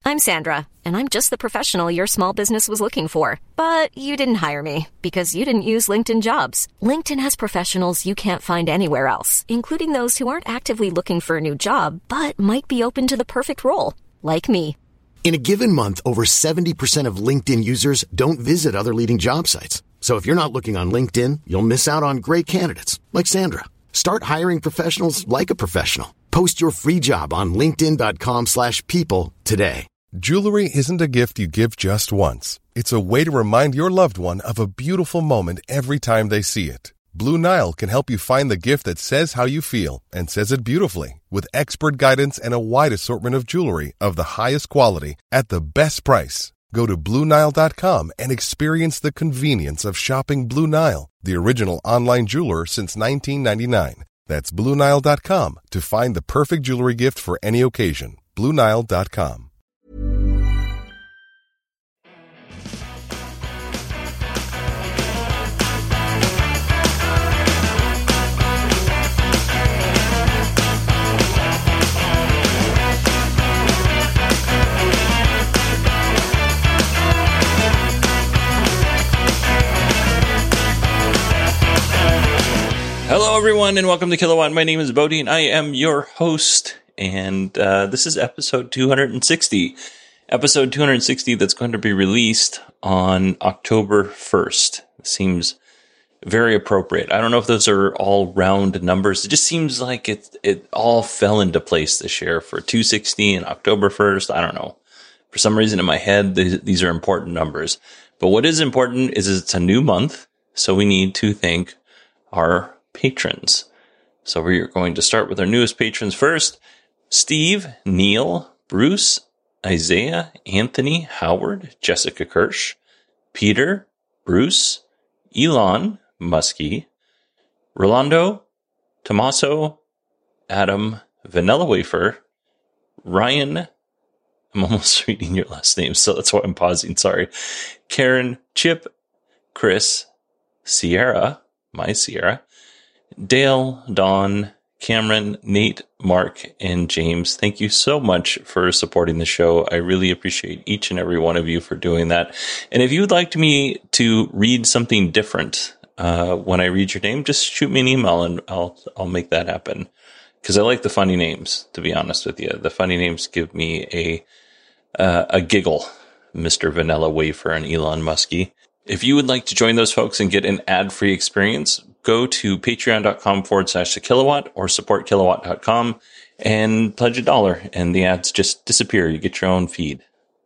I'm Sandra, and I'm just the professional your small business was looking for. But you didn't hire me because you didn't use LinkedIn Jobs. LinkedIn has professionals you can't find anywhere else, including those who aren't actively looking for a new job, but might be open to the perfect role, like me. In a given month, over 70% of LinkedIn users don't visit other leading job sites. So if you're not looking on LinkedIn, you'll miss out on great candidates like Sandra. Start hiring professionals like a professional. Post your free job on linkedin.com/people today. Jewelry isn't a gift you give just once. It's a way to remind your loved one of a beautiful moment every time they see it. Blue Nile can help you find the gift that says how you feel and says it beautifully, with expert guidance and a wide assortment of jewelry of the highest quality at the best price. Go to BlueNile.com and experience the convenience of shopping Blue Nile, the original online jeweler since 1999. That's BlueNile.com to find the perfect jewelry gift for any occasion. BlueNile.com. Hello, everyone, and welcome to Kilowatt. My name is Bodhi, and I am your host, and this is episode 260. Episode 260 that's going to be released on October 1st. Seems very appropriate. I don't know if those are all round numbers. It just seems like it all fell into place this year for 260 and October 1st. I don't know. For some reason in my head, these are important numbers. But what is important is it's a new month, so we need to thank our patrons. So we're going to start with our newest patrons first. Steve, Neil, Bruce, Isaiah, Anthony, Howard, Jessica Kirsch, Peter, Bruce, Elon, Muskie, Rolando, Tommaso, Adam, Vanilla Wafer, Ryan, I'm almost reading your last name, so that's why I'm pausing, sorry, Karen, Chip, Chris, Sierra, my Sierra, Dale, Dawn, Cameron, Nate, Mark, and James. Thank you so much for supporting the show. I really appreciate each and every one of you for doing that. And if you would like me to read something different when I read your name, just shoot me an email and I'll make that happen. Because I like the funny names, to be honest with you. The funny names give me a giggle, Mr. Vanilla Wafer and Elon Muskie. If you would like to join those folks and get an ad-free experience, go to patreon.com/thekilowatt or supportkilowatt.com and pledge $1 and the ads just disappear. You get your own feed.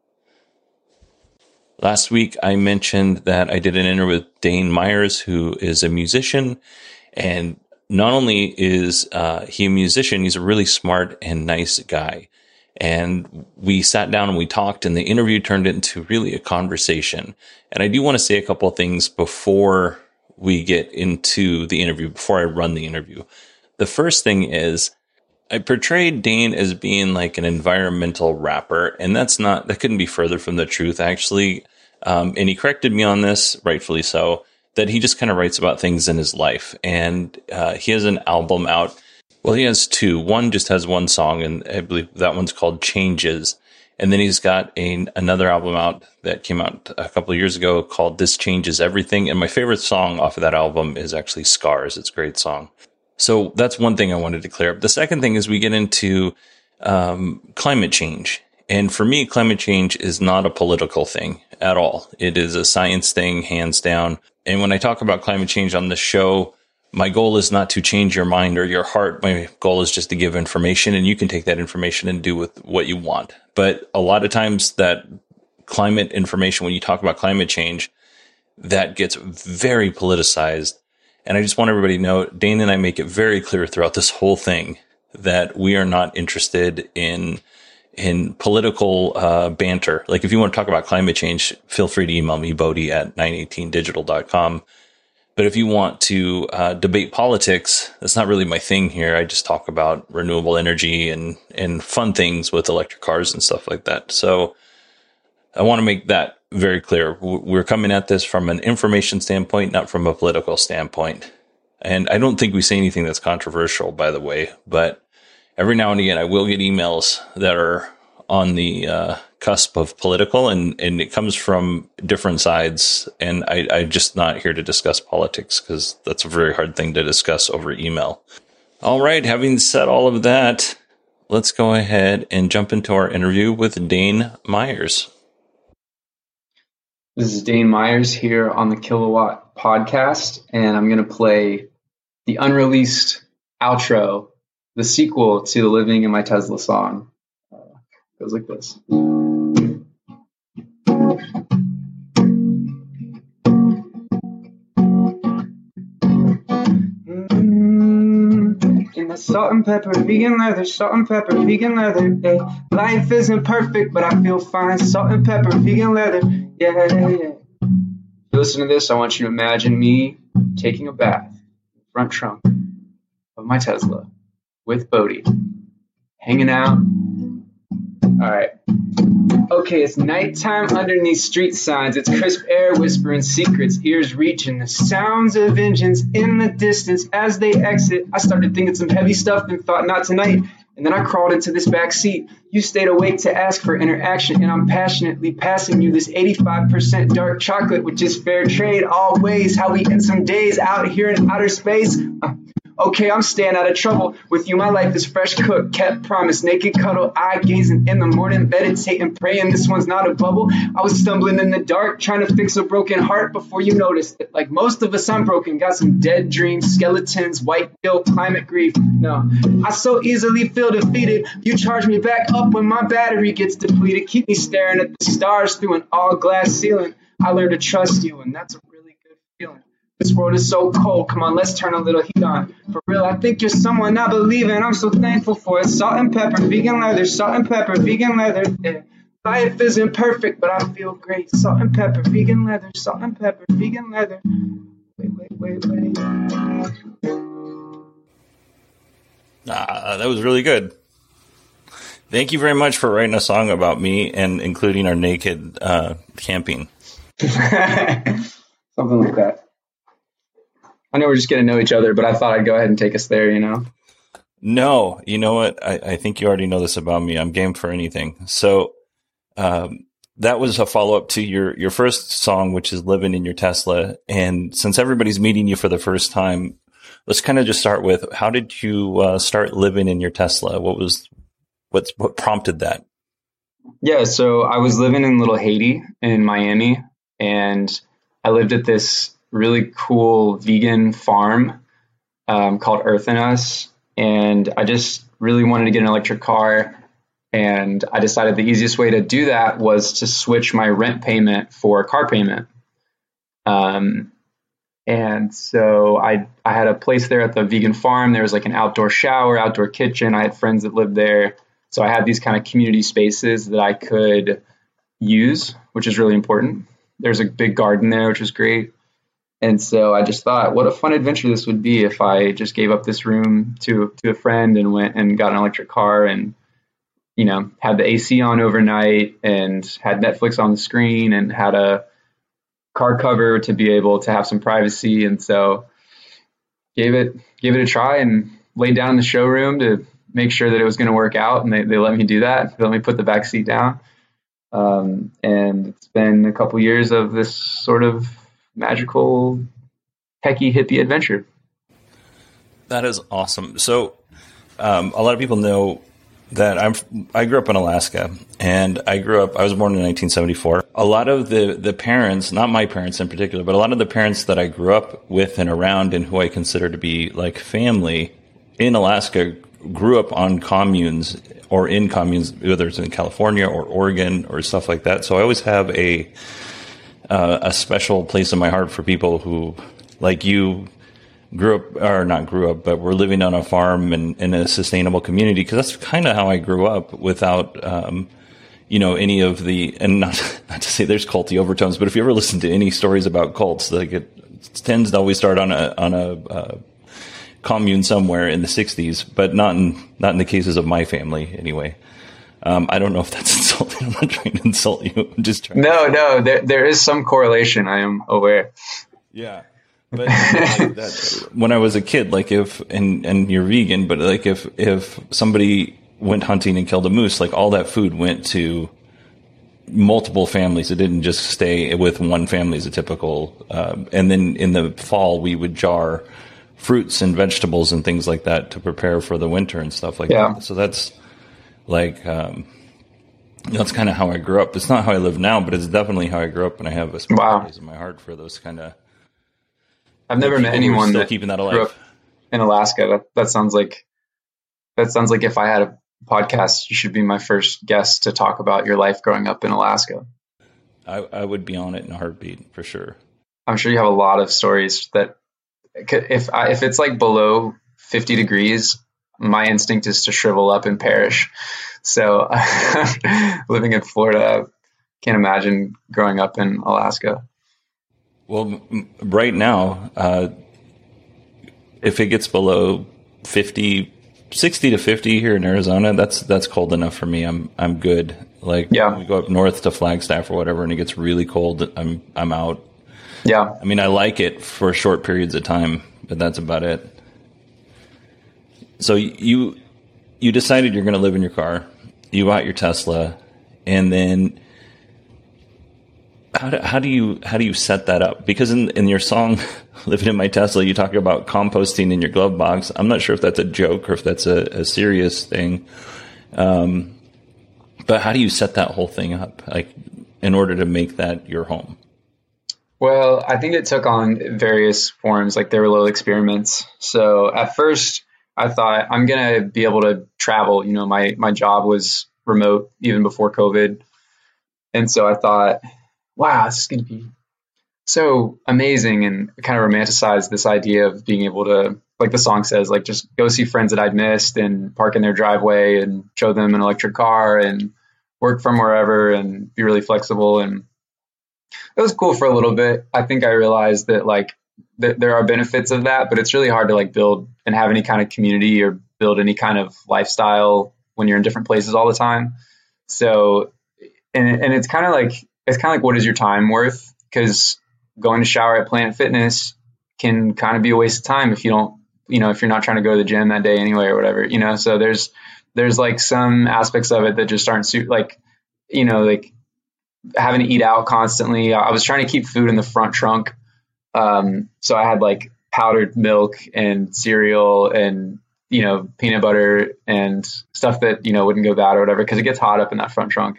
Last week, I mentioned that I did an interview with Dane Myers, who is a musician. And not only is he a musician, he's a really smart and nice guy. And we sat down and we talked, and the interview turned into really a conversation. And I do want to say a couple of things before we get into the interview, before I run the interview. The first thing is I portrayed Dane as being like an environmental rapper, and that couldn't be further from the truth, actually. And he corrected me on this, rightfully so, that he just kind of writes about things in his life. And he has an album out. Well, he has two. One just has one song, and I believe that one's called Changes. And then he's got another album out that came out a couple of years ago called This Changes Everything. And my favorite song off of that album is actually Scars. It's a great song. So that's one thing I wanted to clear up. The second thing is we get into climate change. And for me, climate change is not a political thing at all. It is a science thing, hands down. And when I talk about climate change on this show, my goal is not to change your mind or your heart. My goal is just to give information, and you can take that information and do with what you want. But a lot of times that climate information, when you talk about climate change, that gets very politicized. And I just want everybody to know, Dane and I make it very clear throughout this whole thing that we are not interested in political banter. Like if you want to talk about climate change, feel free to email me, Bodhi at 918digital.com. But if you want to debate politics, that's not really my thing here. I just talk about renewable energy and fun things with electric cars and stuff like that. So I want to make that very clear. We're coming at this from an information standpoint, not from a political standpoint. And I don't think we say anything that's controversial, by the way. But every now and again, I will get emails that are on the cusp of political, and it comes from different sides. And I'm just not here to discuss politics because that's a very hard thing to discuss over email. All right. Having said all of that, let's go ahead and jump into our interview with Dane Myers. This is Dane Myers here on the Kilowatt Podcast, and I'm going to play the unreleased outro, the sequel to the Living in My Tesla song. It goes like this. In the salt and pepper, vegan leather, salt and pepper, vegan leather. Hey, life isn't perfect, but I feel fine. Salt and pepper, vegan leather. Yeah. If you listen to this, I want you to imagine me taking a bath in the front trunk of my Tesla with Bodhi, hanging out. All right. Okay, it's nighttime underneath street signs. It's crisp air whispering secrets, ears reaching the sounds of engines in the distance as they exit. I started thinking some heavy stuff and thought not tonight. And then I crawled into this back seat. You stayed awake to ask for interaction, and I'm passionately passing you this 85% dark chocolate, which is fair trade always. How we end some days out here in outer space. Okay, I'm staying out of trouble with you. My life is fresh cooked, kept promise, naked cuddle, eye gazing in the morning, meditating, praying. This one's not a bubble. I was stumbling in the dark, trying to fix a broken heart before you noticed it. Like most of us, I'm broken. Got some dead dreams, skeletons, white guilt, climate grief. No, I so easily feel defeated. You charge me back up when my battery gets depleted. Keep me staring at the stars through an all glass ceiling. I learned to trust you, and that's a really good feeling. This world is so cold. Come on, let's turn a little heat on. For real, I think you're someone I believe in. I'm so thankful for it. Salt and pepper, vegan leather. Salt and pepper, vegan leather. Yeah. Life isn't perfect, but I feel great. Salt and pepper, vegan leather. Salt and pepper, vegan leather. Wait. That was really good. Thank you very much for writing a song about me and including our naked camping. Something like that. I know we're just getting to know each other, but I thought I'd go ahead and take us there, you know? No, you know what? I think you already know this about me. I'm game for anything. So that was a follow-up to your first song, which is Living in Your Tesla. And since everybody's meeting you for the first time, let's kind of just start with, how did you start living in your Tesla? What prompted that? Yeah, so I was living in Little Haiti in Miami, and I lived at this really cool vegan farm called Earth and Us. And I just really wanted to get an electric car. And I decided the easiest way to do that was to switch my rent payment for a car payment. And so I had a place there at the vegan farm. There was like an outdoor shower, outdoor kitchen. I had friends that lived there. So I had these kind of community spaces that I could use, which is really important. There's a big garden there, which was great. And so I just thought, what a fun adventure this would be if I just gave up this room to a friend and went and got an electric car and, you know, had the AC on overnight and had Netflix on the screen and had a car cover to be able to have some privacy. And so gave it a try and laid down in the showroom to make sure that it was going to work out. And they let me do that. They let me put the back seat down. And it's been a couple years of this sort of magical, techie, hippie adventure. That is awesome. So a lot of people know that I grew up in Alaska, and I was born in 1974. A lot of the parents, not my parents in particular, but a lot of the parents that I grew up with and around and who I consider to be like family in Alaska grew up on communes or in communes, whether it's in California or Oregon or stuff like that. So I always have a special place in my heart for people who, like you, but were living on a farm and in a sustainable community, because that's kind of how I grew up without, any of the, and not to say there's culty overtones, but if you ever listen to any stories about cults, like it tends to always start on a commune somewhere in the 60s, but not in the cases of my family anyway. I don't know if that's insulting. I'm not trying to insult you. I'm just trying. No, there is some correlation. I am aware. Yeah. But when I was a kid, like and you're vegan, but like if somebody went hunting and killed a moose, like all that food went to multiple families. It didn't just stay with one family as a typical. And then in the fall, we would jar fruits and vegetables and things like that to prepare for the winter and stuff like that. So that's like, that's kind of how I grew up. It's not how I live now, but it's definitely how I grew up. And I have a special place in my heart for those kind of. I've never met anyone that keeping that alive. Grew up in Alaska. That sounds like if I had a podcast, you should be my first guest to talk about your life growing up in Alaska. I would be on it in a heartbeat for sure. I'm sure you have a lot of stories that if it's like below 50 degrees, my instinct is to shrivel up and perish. So living in Florida, can't imagine growing up in Alaska. Well, right now, if it gets below 60 to 50 here in Arizona, that's cold enough for me. I'm good. Like when we go up north to Flagstaff or whatever, and it gets really cold, I'm out. Yeah. I mean, I like it for short periods of time, but that's about it. So you decided you're going to live in your car. You bought your Tesla, and then how do you set that up? Because in your song "Living in My Tesla," you talk about composting in your glove box. I'm not sure if that's a joke or if that's a serious thing. But how do you set that whole thing up, like in order to make that your home? Well, I think it took on various forms. Like there were little experiments. So at first, I thought I'm going to be able to travel. You know, my job was remote even before COVID. And so I thought, wow, this is going to be so amazing, and kind of romanticized this idea of being able to, like the song says, like just go see friends that I'd missed and park in their driveway and show them an electric car and work from wherever and be really flexible. And it was cool for a little bit. I think I realized that like there are benefits of that, but it's really hard to like build and have any kind of community or build any kind of lifestyle when you're in different places all the time. So, and it's kind of like, what is your time worth? Because going to shower at Planet Fitness can kind of be a waste of time if you don't, if you're not trying to go to the gym that day anyway or whatever, so there's like some aspects of it that just aren't like having to eat out constantly. I was trying to keep food in the front trunk. So I had like powdered milk and cereal and, peanut butter and stuff that, wouldn't go bad or whatever, because it gets hot up in that front trunk.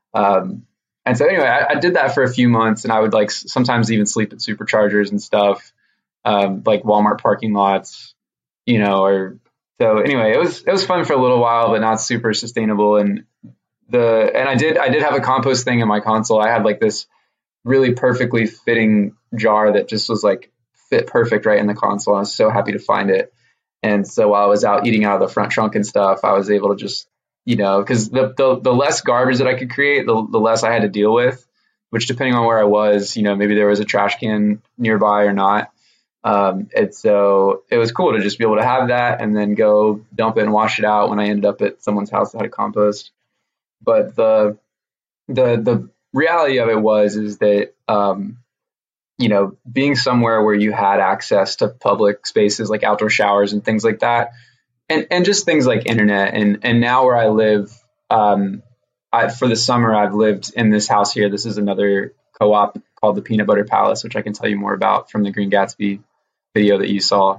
And so anyway, I did that for a few months, and I would like sometimes even sleep at superchargers and stuff, like Walmart parking lots, so anyway, it was fun for a little while, but not super sustainable. And I did have a compost thing in my console. I had like this really perfectly fitting jar that just was like fit perfect right in the console. I was so happy to find it. And so while I was out eating out of the front trunk and stuff, I was able to just, because the less garbage that I could create, the less I had to deal with, which depending on where I was, maybe there was a trash can nearby or not. And so it was cool to just be able to have that and then go dump it and wash it out when I ended up at someone's house that had a compost. But the reality of it is that, being somewhere where you had access to public spaces like outdoor showers and things like that, and just things like internet. And now where I live, for the summer, I've lived in this house here. This is another co-op called the Peanut Butter Palace, which I can tell you more about from the Green Gatsby video that you saw.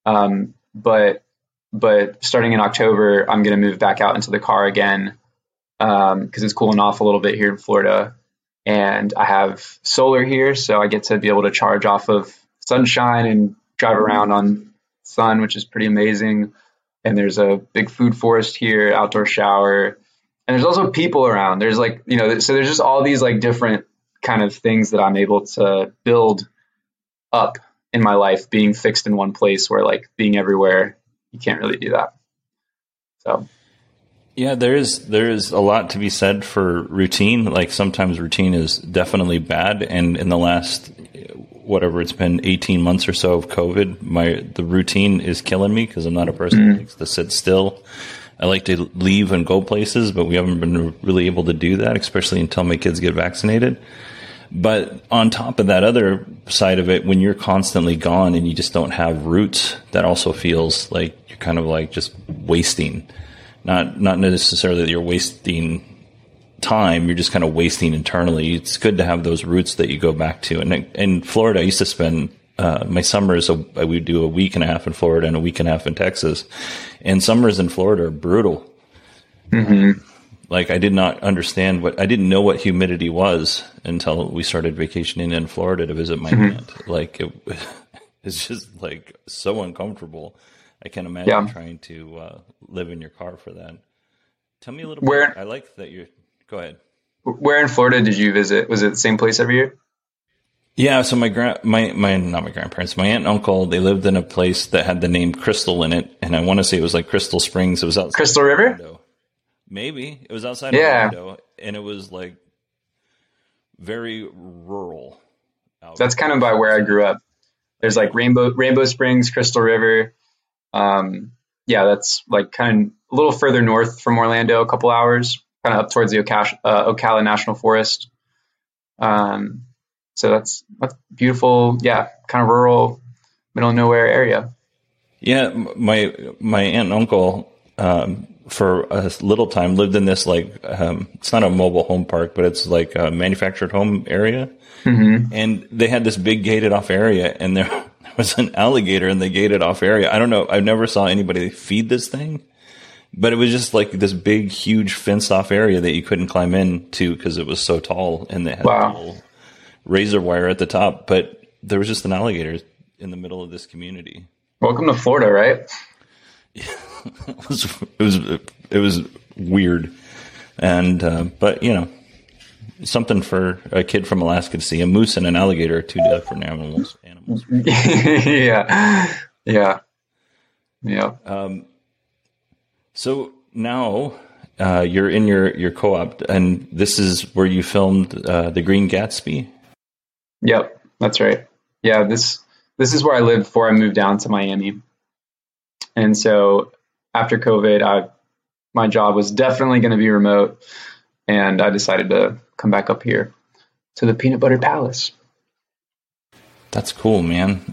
But starting in October, I'm going to move back out into the car again, because it's cooling off a little bit here in Florida. And I have solar here, so I get to be able to charge off of sunshine and drive around on sun, which is pretty amazing. And there's a big food forest here, outdoor shower. And there's also people around. There's like, so there's just all these like different kind of things that I'm able to build up in my life, being fixed in one place, where like being everywhere, you can't really do that. So. Yeah, there is a lot to be said for routine. Like sometimes routine is definitely bad. And in the last, whatever it's been, 18 months or so of COVID, the routine is killing me, because I'm not a person who likes to sit still. I like to leave and go places, but we haven't been really able to do that, especially until my kids get vaccinated. But on top of that other side of it, when you're constantly gone and you just don't have roots, that also feels like you're kind of like just wasting. Not necessarily that you're wasting time you're just kind of wasting internally. It's good to have those roots that you go back to. And in Florida, I used to spend my summers, I would do a week and a half in Florida and a week and a half in Texas. And summers in Florida are brutal. Mm-hmm. Like I didn't know what humidity was until we started vacationing in Florida to visit my aunt. Like it's just like so uncomfortable. I can't imagine trying to live in your car for that. Tell me a little bit. I like that go ahead. Where in Florida did you visit? Was it the same place every year? Yeah, so not my grandparents, my aunt and uncle, they lived in a place that had the name Crystal in it, and I want to say it was like Crystal Springs. It was outside Crystal River? Orlando. Maybe. It was outside of Orlando, and it was like very rural. That's kind of by where I grew up. There's like Rainbow Springs, Crystal River. That's like kind of a little further north from Orlando, a couple hours, kind of up towards the Ocala National Forest. So that's beautiful. Yeah, kind of rural, middle of nowhere area. Yeah, my aunt and uncle for a little time lived in this like it's not a mobile home park, but it's like a manufactured home area, and they had this big gated off area, and there was an alligator in the gated off area. I don't know. I never saw anybody feed this thing, but it was just like this big, huge fenced off area that you couldn't climb into because it was so tall, and they had a little razor wire at the top, but there was just an alligator in the middle of this community. Welcome to Florida, right? It was weird, and but you know, something for a kid from Alaska to see. A moose and an alligator are two different animals. Yeah. So now you're in your co-op, and this is where you filmed The Green Gatsby. Yep, that's right. Yeah, this is where I lived before I moved down to Miami. And so after COVID, my job was definitely going to be remote, and I decided to come back up here to the Peanut Butter Palace. That's cool, man.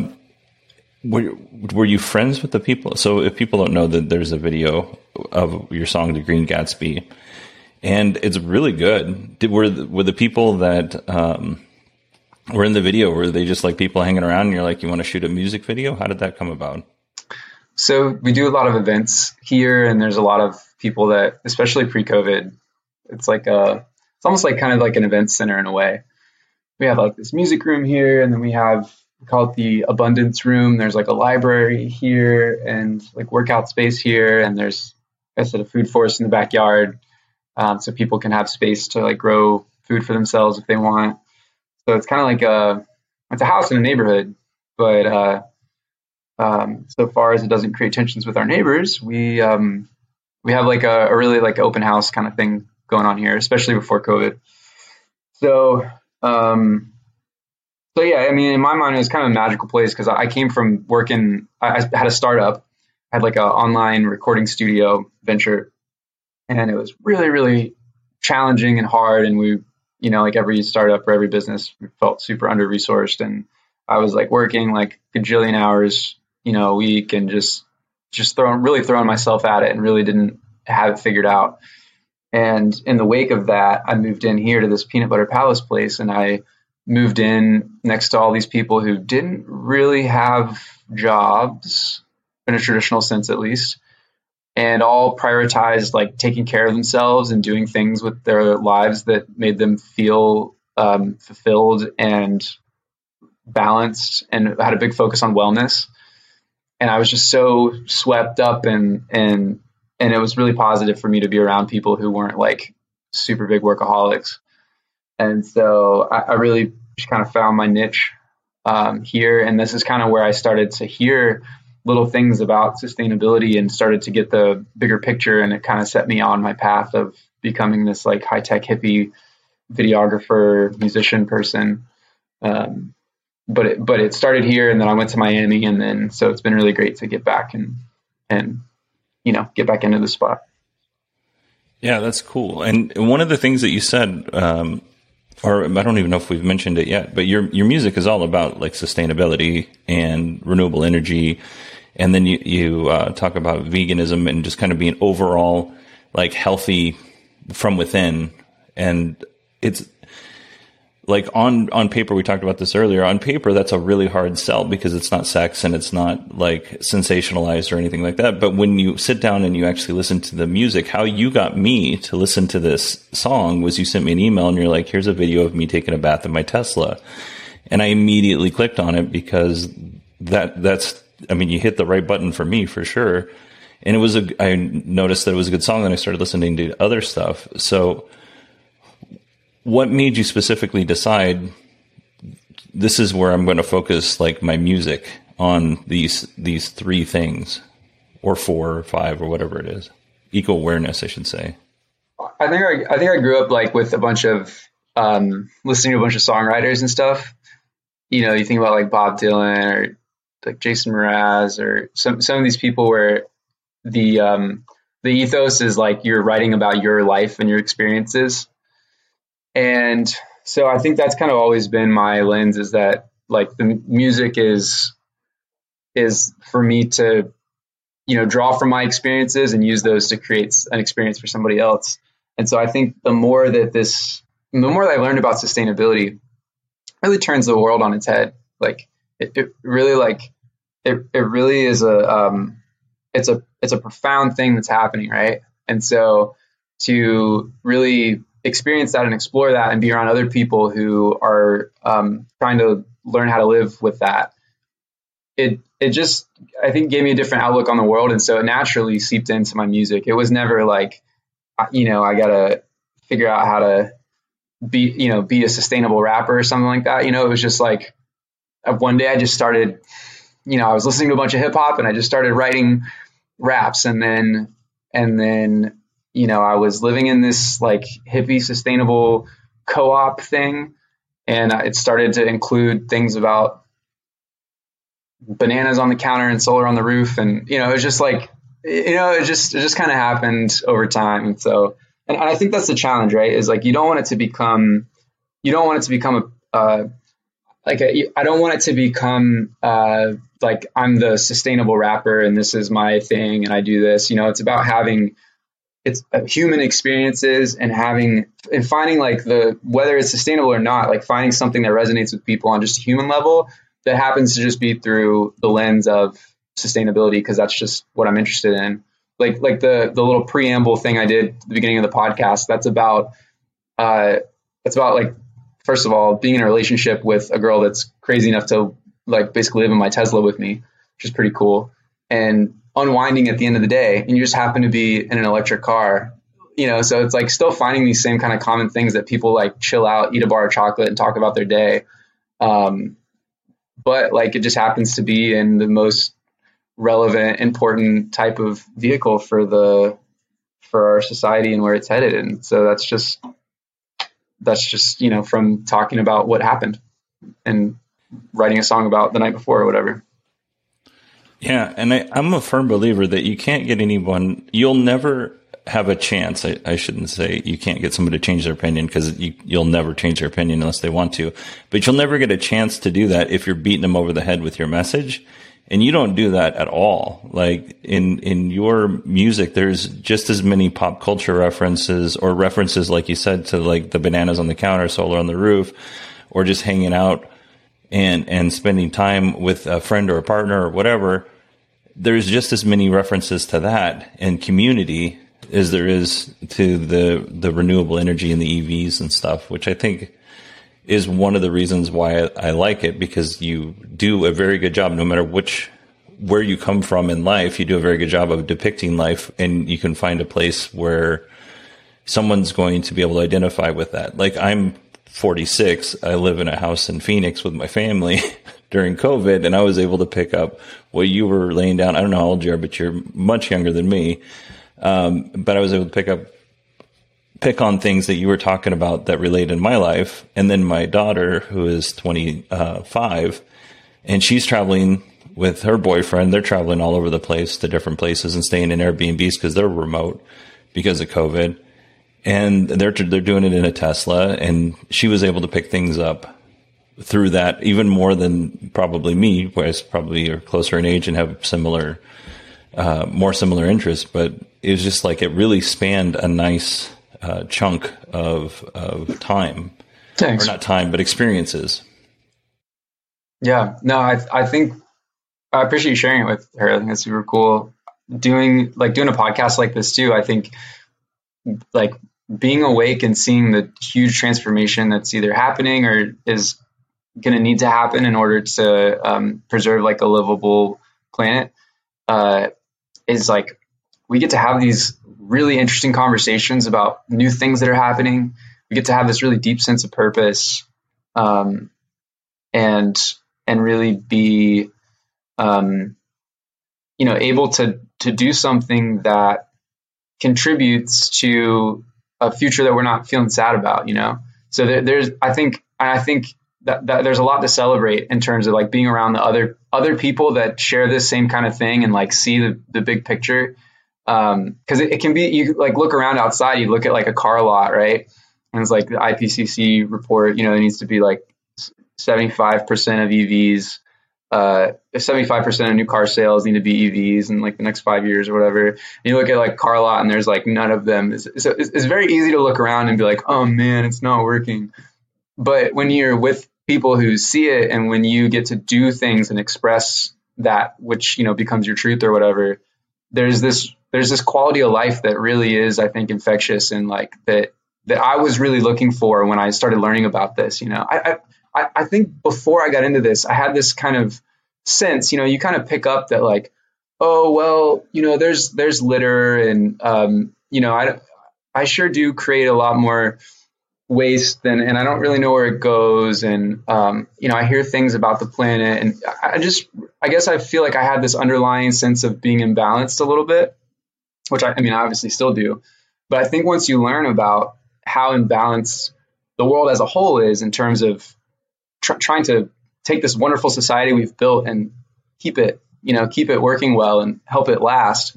Were you friends with the people? So if people don't know, that there's a video of your song, The Green Gatsby, and it's really good. Were the people that were in the video, were they just like people hanging around and you're like, you want to shoot a music video? How did that come about? So we do a lot of events here, and there's a lot of people that, especially pre-COVID, it's almost like kind of like an event center in a way. We have like this music room here, and then we call it the Abundance Room. There's like a library here and like workout space here. And there's, like I said, a food forest in the backyard. So people can have space to like grow food for themselves if they want. So it's kind of like it's a house in a neighborhood, but so far as it doesn't create tensions with our neighbors, we have like a really like open house kind of thing going on here, especially before COVID. So yeah, I mean, in my mind, it was kind of a magical place because I came from working. I had a startup, I had like an online recording studio venture, and it was really, really challenging and hard. And we, like every startup or every business, we felt super under-resourced. And I was like working like a gajillion hours, a week, and just throwing myself at it, and really didn't have it figured out. And in the wake of that, I moved in here to this Peanut Butter Palace place, and I moved in next to all these people who didn't really have jobs in a traditional sense, at least, and all prioritized like taking care of themselves and doing things with their lives that made them feel fulfilled and balanced, and had a big focus on wellness. And I was just so swept up, and it was really positive for me to be around people who weren't like super big workaholics. And so I really just kind of found my niche here. And this is kind of where I started to hear little things about sustainability and started to get the bigger picture. And it kind of set me on my path of becoming this like high-tech hippie videographer, musician person. But it started here, and then I went to Miami, and then so it's been really great to get back and get back into the spot. Yeah, that's cool. And one of the things that you said, or I don't even know if we've mentioned it yet, but your music is all about like sustainability and renewable energy. And then you talk about veganism and just kind of being overall like healthy from within. And it's like on paper, we talked about this earlier, on paper, that's a really hard sell because it's not sex and it's not like sensationalized or anything like that. But when you sit down and you actually listen to the music, how you got me to listen to this song was you sent me an email and you're like, here's a video of me taking a bath in my Tesla. And I immediately clicked on it because that's, I mean, you hit the right button for me for sure. And I noticed that it was a good song and I started listening to other stuff. So what made you specifically decide this is where I'm going to focus like my music on these three things, or 4 or 5 or whatever it is? Eco awareness, I should say. I think I grew up like with a bunch of listening to a bunch of songwriters and stuff. You know, you think about like Bob Dylan or like Jason Mraz or some of these people where the ethos is like you're writing about your life and your experiences. And so I think that's kind of always been my lens, is that like the music is for me to, you know, draw from my experiences and use those to create an experience for somebody else. And so I think the more that I learned about sustainability, it really turns the world on its head. Like it really is it's a profound thing that's happening, right? And so to really experience that and explore that and be around other people who are trying to learn how to live with that, it just, I think, gave me a different outlook on the world. And so it naturally seeped into my music. It was never like, you know, I gotta figure out how to be a sustainable rapper or something like that. You know, it was just like one day I just started, you know, I was listening to a bunch of hip hop and I just started writing raps, and then you know, I was living in this like hippie sustainable co-op thing, and it started to include things about bananas on the counter and solar on the roof. And, you know, it was just like, you know, it just kind of happened over time. And so, and I think that's the challenge, right? Is like, I don't want it to become like I'm the sustainable rapper and this is my thing and I do this. You know, it's about having human experiences and finding like whether it's sustainable or not, like finding something that resonates with people on just a human level that happens to just be through the lens of sustainability, because that's just what I'm interested in. Like the little preamble thing I did at the beginning of the podcast, that's about like, first of all, being in a relationship with a girl that's crazy enough to like basically live in my Tesla with me, which is pretty cool. And unwinding at the end of the day, and you just happen to be in an electric car, you know, so it's like still finding these same kind of common things that people like chill out, eat a bar of chocolate and talk about their day. But like, it just happens to be in the most relevant, important type of vehicle for our society and where it's headed. And so that's just, you know, from talking about what happened and writing a song about the night before or whatever. Yeah, and I'm a firm believer that you can't get anyone, you'll never have a chance. I shouldn't say you can't get somebody to change their opinion, because you'll never change their opinion unless they want to. But you'll never get a chance to do that if you're beating them over the head with your message. And you don't do that at all. Like in your music, there's just as many pop culture references, or references, like you said, to like the bananas on the counter, solar on the roof, or just hanging out and spending time with a friend or a partner or whatever. There's just as many references to that and community as there is to the renewable energy and the EVs and stuff, which I think is one of the reasons why I like it, because you do a very good job, no matter where you come from in life, you do a very good job of depicting life, and you can find a place where someone's going to be able to identify with that. Like, I'm 46. I live in a house in Phoenix with my family during COVID, and I was able to pick up what you were laying down. I don't know how old you are, but you're much younger than me. But I was able to pick on things that you were talking about that relate in my life. And then my daughter, who is 25, and she's traveling with her boyfriend. They're traveling all over the place to different places and staying in Airbnbs because they're remote because of COVID. And they're doing it in a Tesla, and she was able to pick things up through that even more than probably me, whereas probably are closer in age and have more similar interests. But it was just like, it really spanned a nice chunk of time. Thanks. Or not time, but experiences. Yeah, no, I think I appreciate you sharing it with her. I think that's super cool. Doing a podcast like this too. I think like being awake and seeing the huge transformation that's either happening or is going to need to happen in order to preserve like a livable planet is like we get to have these really interesting conversations about new things that are happening. We get to have this really deep sense of purpose, and really be, able to do something that contributes to a future that we're not feeling sad about. So I think that there's a lot to celebrate in terms of like being around the other people that share this same kind of thing and like see the big picture. Cause it can be, you like look around outside, you look at like a car lot, right? And it's like the IPCC report, there needs to be like 75% of EVs, 75% of new car sales need to be EVs in like the next 5 years or whatever. And you look at like car lot and there's like none of them. It's very easy to look around and be like, oh man, it's not working. But when you're with people who see it and when you get to do things and express that, which, becomes your truth or whatever, there's this quality of life that really is, I think, infectious and like that I was really looking for when I started learning about this. I think before I got into this, I had this kind of sense, you kind of pick up that like, oh, well, there's litter and, I sure do create a lot more waste and I don't really know where it goes. And, I hear things about the planet and I guess I feel like I had this underlying sense of being imbalanced a little bit, which I obviously still do. But I think once you learn about how imbalanced the world as a whole is in terms of trying to take this wonderful society we've built and keep it working well and help it last.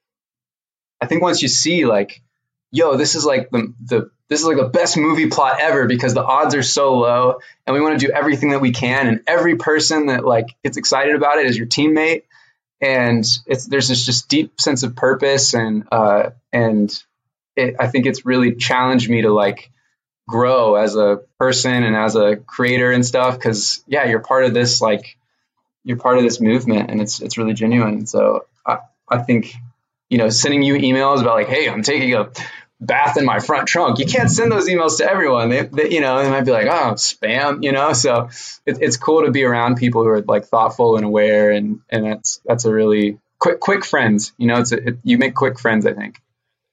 I think once you see like, yo, this is like the best movie plot ever because the odds are so low and we want to do everything that we can. And every person that like gets excited about it is your teammate. And there's this just deep sense of purpose. And I think it's really challenged me to like grow as a person and as a creator and stuff. Cause yeah, you're part of this movement and it's really genuine. So I think, sending you emails about like, hey, I'm taking a bath in my front trunk. You can't send those emails to everyone. They might be like, oh, spam, so it's cool to be around people who are like thoughtful and aware. And that's a really quick friends, you make quick friends, I think.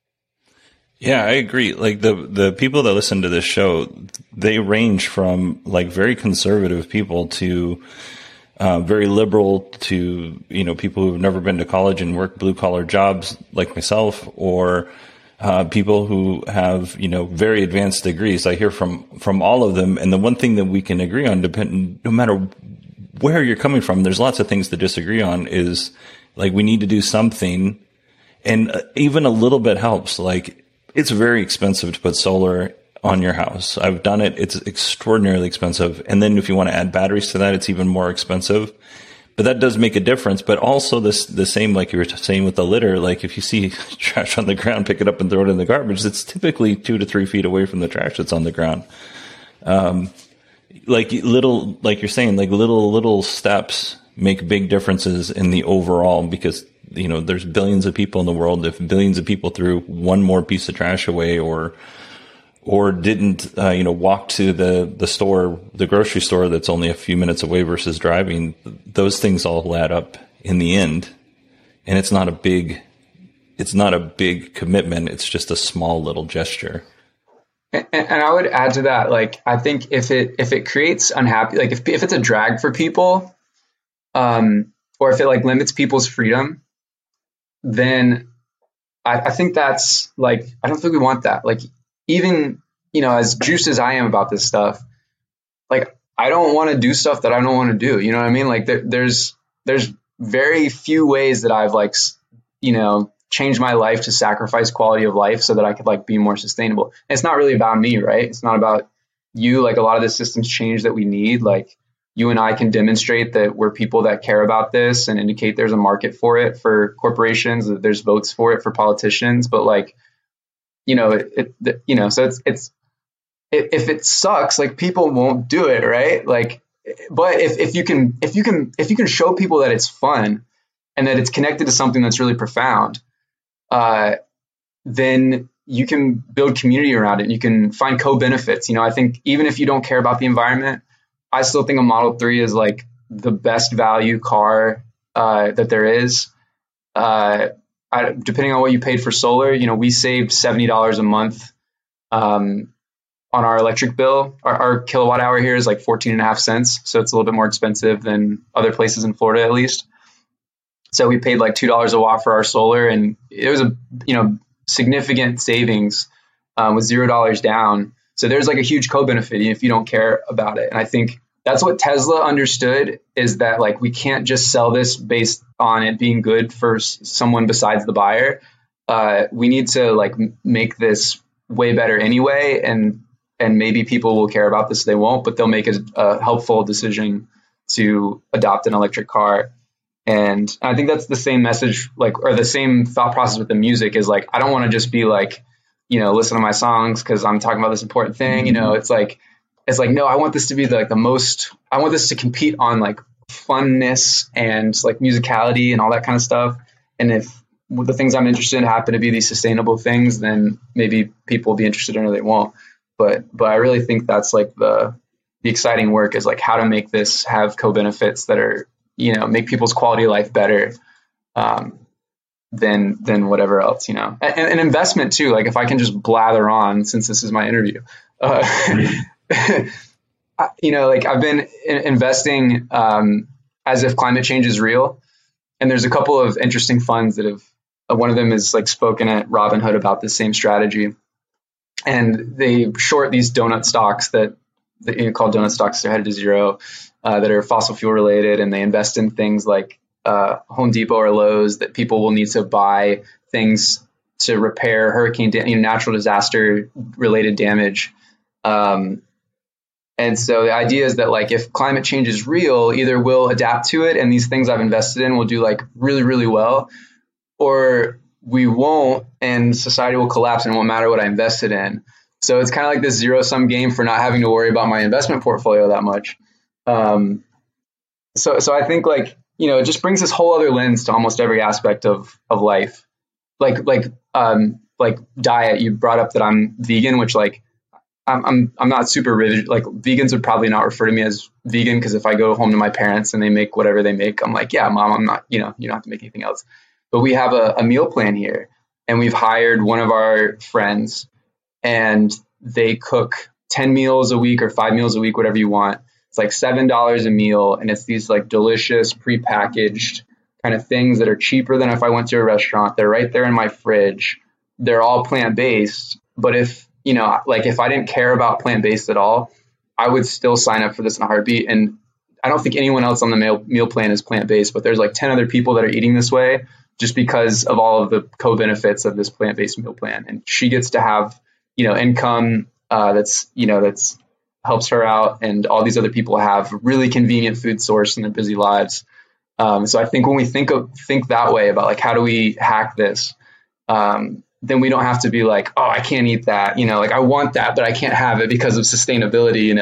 Yeah, I agree. Like the people that listen to this show, they range from like very conservative people to very liberal to, people who've never been to college and work blue collar jobs like myself, or people who have, very advanced degrees. I hear from all of them. And the one thing that we can agree on, no matter where you're coming from, there's lots of things to disagree on, is like we need to do something. And even a little bit helps. Like it's very expensive to put solar on your house. I've done it. It's extraordinarily expensive. And then if you want to add batteries to that, it's even more expensive. But that does make a difference. But also the same, like you were saying with the litter, like if you see trash on the ground, pick it up and throw it in the garbage. It's typically 2 to 3 feet away from the trash that's on the ground. Like you're saying, like little steps make big differences in the overall, because, there's billions of people in the world. If billions of people threw one more piece of trash away or didn't, walk to the store, the grocery store that's only a few minutes away versus driving, those things all add up in the end. And it's not a big commitment. It's just a small little gesture. And I would add to that, like, I think if it creates unhappy, like if it's a drag for people, or if it like limits people's freedom, then I think that's like, I don't think we want that. Like, even, as juiced as I am about this stuff, like, I don't want to do stuff that I don't want to do. You know what I mean? Like there's very few ways that I've like, changed my life to sacrifice quality of life so that I could like be more sustainable. And it's not really about me, right? It's not about you. Like a lot of the systems change that we need. Like you and I can demonstrate that we're people that care about this and indicate there's a market for it for corporations, that there's votes for it for politicians. But like, So if it sucks, like people won't do it, right? Like, but if you can show people that it's fun and that it's connected to something that's really profound, then you can build community around it. And you can find co-benefits. I think even if you don't care about the environment, I still think a Model 3 is like the best value car that there is. Depending on what you paid for solar, we saved $70 a month on our electric bill. Our kilowatt hour here is like 14.5 cents. So it's a little bit more expensive than other places in Florida, at least. So we paid like $2 a watt for our solar, and it was a significant savings with $0 down. So there's like a huge co-benefit if you don't care about it. And I think that's what Tesla understood, is that like we can't just sell this based on it being good for someone besides the buyer. We need to like make this way better anyway, and maybe people will care about this. They won't, but they'll make a helpful decision to adopt an electric car. And I think that's the same message, or the same thought process with the music is like, I don't want to just be like, listen to my songs because I'm talking about this important thing. It's like, no, I want this to be the most, I want this to compete on like funness and like musicality and all that kind of stuff. And if the things I'm interested in happen to be these sustainable things, then maybe people will be interested in it or they won't. But I really think that's like the exciting work is like how to make this have co-benefits that are, make people's quality of life better than whatever else, and an investment too. Like if I can just blather on, since this is my interview, like I've been investing as if climate change is real. And there's a couple of interesting funds that have, one of them is like spoken at Robinhood about the same strategy. And they short these donut stocks that call donut stocks. They're headed to zero, that are fossil fuel related. And they invest in things like Home Depot or Lowe's that people will need to buy things to repair hurricane, natural disaster related damage. And so the idea is that like if climate change is real, either we'll adapt to it and these things I've invested in will do like really, really well, or we won't and society will collapse and it won't matter what I invested in. So it's kind of like this zero sum game for not having to worry about my investment portfolio that much. So I think like, it just brings this whole other lens to almost every aspect of life. Like diet. You brought up that I'm vegan, which like, I'm not super rigid. Like vegans would probably not refer to me as vegan because if I go home to my parents and they make whatever they make, I'm like, yeah, Mom, I'm not, you don't have to make anything else. But we have a meal plan here, and we've hired one of our friends, and they cook 10 meals a week or 5 meals a week, whatever you want. It's like $7 a meal, and it's these like delicious prepackaged kind of things that are cheaper than if I went to a restaurant. They're right there in my fridge. They're all plant-based, but if I didn't care about plant-based at all, I would still sign up for this in a heartbeat. And I don't think anyone else on the meal plan is plant-based, but there's like 10 other people that are eating this way just because of all of the co-benefits of this plant-based meal plan. And she gets to have, income that's helps her out. And all these other people have really convenient food source in their busy lives. So I think when we think that way about like, how do we hack this? Then we don't have to be like, oh, I can't eat that. Like I want that, but I can't have it because of sustainability,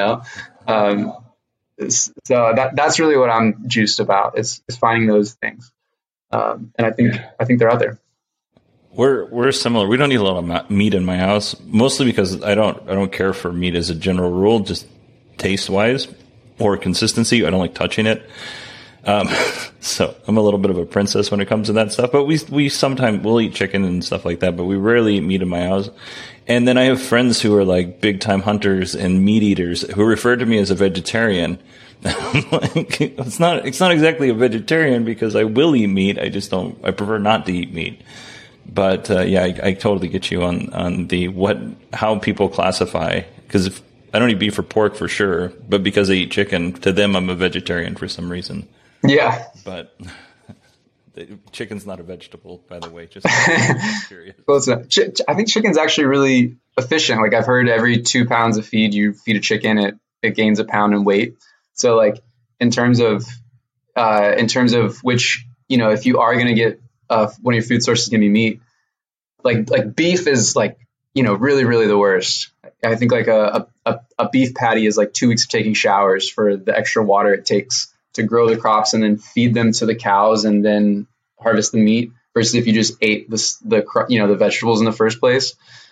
So that's really what I'm juiced about is finding those things. And I think they're out there. We're similar. We don't eat a lot of meat in my house, mostly because I don't care for meat as a general rule, just taste wise or consistency. I don't like touching it. So I'm a little bit of a princess when it comes to that stuff, but we sometimes we'll eat chicken and stuff like that, but we rarely eat meat in my house. And then I have friends who are like big time hunters and meat eaters who refer to me as a vegetarian. Like, it's not exactly a vegetarian because I will eat meat. I prefer not to eat meat. But, I totally get you on how people classify, because if I don't eat beef or pork for sure, but because I eat chicken, to them, I'm a vegetarian for some reason. Yeah. But chicken's not a vegetable, by the way. Just curious. Well, I think chicken's actually really efficient. Like I've heard every 2 pounds of feed you feed a chicken, it gains a pound in weight. So like in terms of which, if you are going to get one of your food sources is going to be meat, like beef is like really, really the worst. I think like a beef patty is like 2 weeks of taking showers for the extra water it takes to grow the crops and then feed them to the cows and then harvest the meat, versus if you just ate the vegetables in the first place.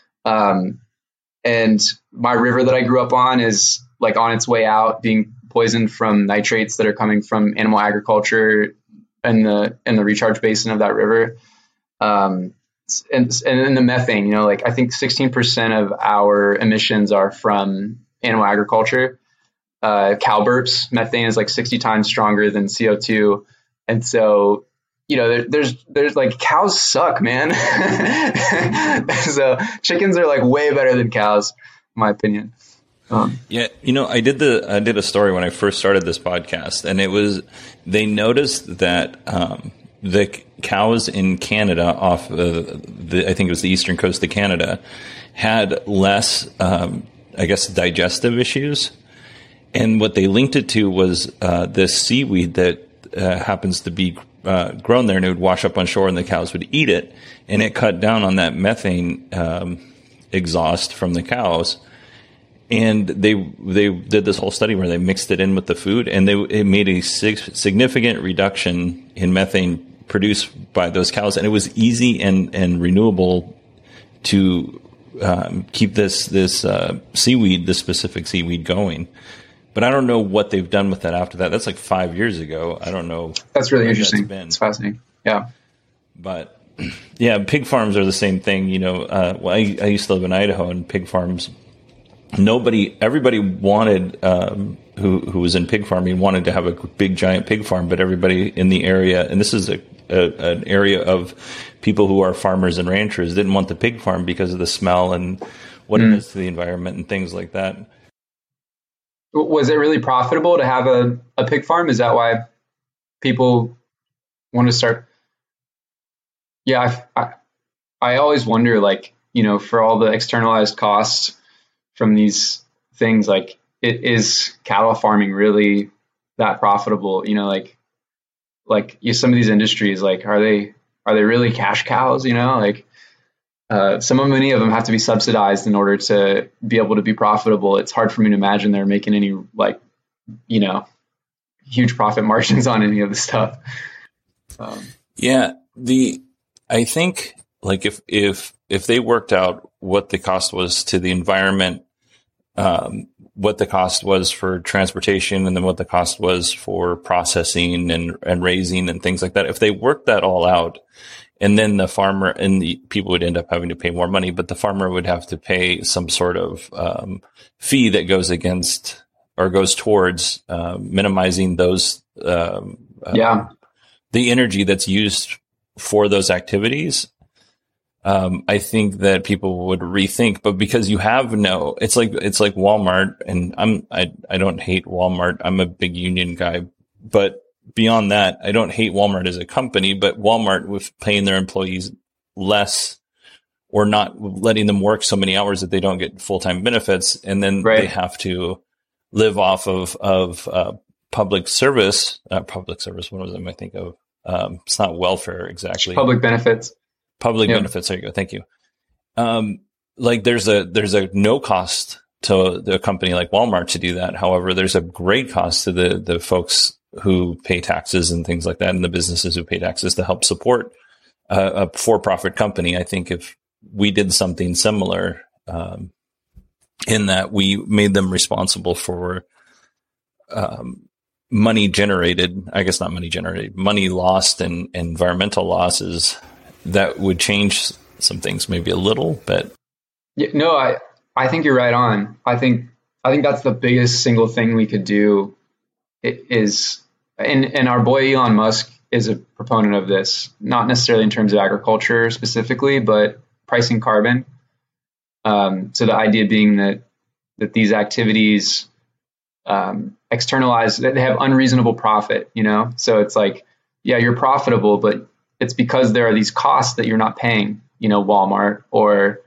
And my river that I grew up on is like on its way out, being poisoned from nitrates that are coming from animal agriculture and the recharge basin of that river. And then the methane, like I think 16% of our emissions are from animal agriculture. Cow burps, methane is like 60 times stronger than CO2. And so, there's like cows suck, man. So chickens are like way better than cows, in my opinion. Yeah. I did a story when I first started this podcast, and they noticed that, the cows in Canada off I think it was the eastern coast of Canada had less, digestive issues. And what they linked it to was this seaweed that happens to be grown there, and it would wash up on shore and the cows would eat it. And it cut down on that methane exhaust from the cows. And they did this whole study where they mixed it in with the food, and it made a significant reduction in methane produced by those cows. And it was easy and renewable to keep this seaweed, this specific seaweed, going. But I don't know what they've done with that after that. That's like 5 years ago. I don't know. That's really interesting. It's fascinating. Yeah. But yeah, pig farms are the same thing. I used to live in Idaho, and pig farms, everybody wanted, who was in pig farming, wanted to have a big giant pig farm, but everybody in the area, and this is an area of people who are farmers and ranchers, didn't want the pig farm because of the smell and what it does to the environment and things like that. Was it really profitable to have a pig farm? Is that why people want to start? Yeah, I always wonder, like, for all the externalized costs from these things, like, is cattle farming really that profitable? Some of these industries, like, are they really cash cows? Many of them have to be subsidized in order to be able to be profitable. It's hard for me to imagine they're making any, huge profit margins on any of the stuff. I think, like, if they worked out what the cost was to the environment, what the cost was for transportation, and then what the cost was for processing and raising and things like that, if they worked that all out, and then the farmer and the people would end up having to pay more money, but the farmer would have to pay some sort of fee that goes against or goes towards minimizing those the energy that's used for those activities. I think that people would rethink, but because you have it's like Walmart, and I don't hate Walmart. I'm a big union guy, but beyond that, I don't hate Walmart as a company, but Walmart, with paying their employees less or not letting them work so many hours that they don't get full-time benefits, and then they have to live off of public service. What was it I think of? It's not welfare exactly. Public benefits. Public benefits. There you go. Thank you. There's a no cost to a company like Walmart to do that. However, there's a great cost to the folks who pay taxes and things like that, and the businesses who pay taxes to help support a for-profit company. I think if we did something similar, in that we made them responsible for money generated, money lost and environmental losses, that would change some things maybe a little bit. Yeah, no, I think you're right on. I think that's the biggest single thing we could do is, and our boy Elon Musk is a proponent of this, not necessarily in terms of agriculture specifically, but pricing carbon. So the idea being that these activities externalize, that they have unreasonable profit, So it's like, yeah, you're profitable, but it's because there are these costs that you're not paying, Walmart or,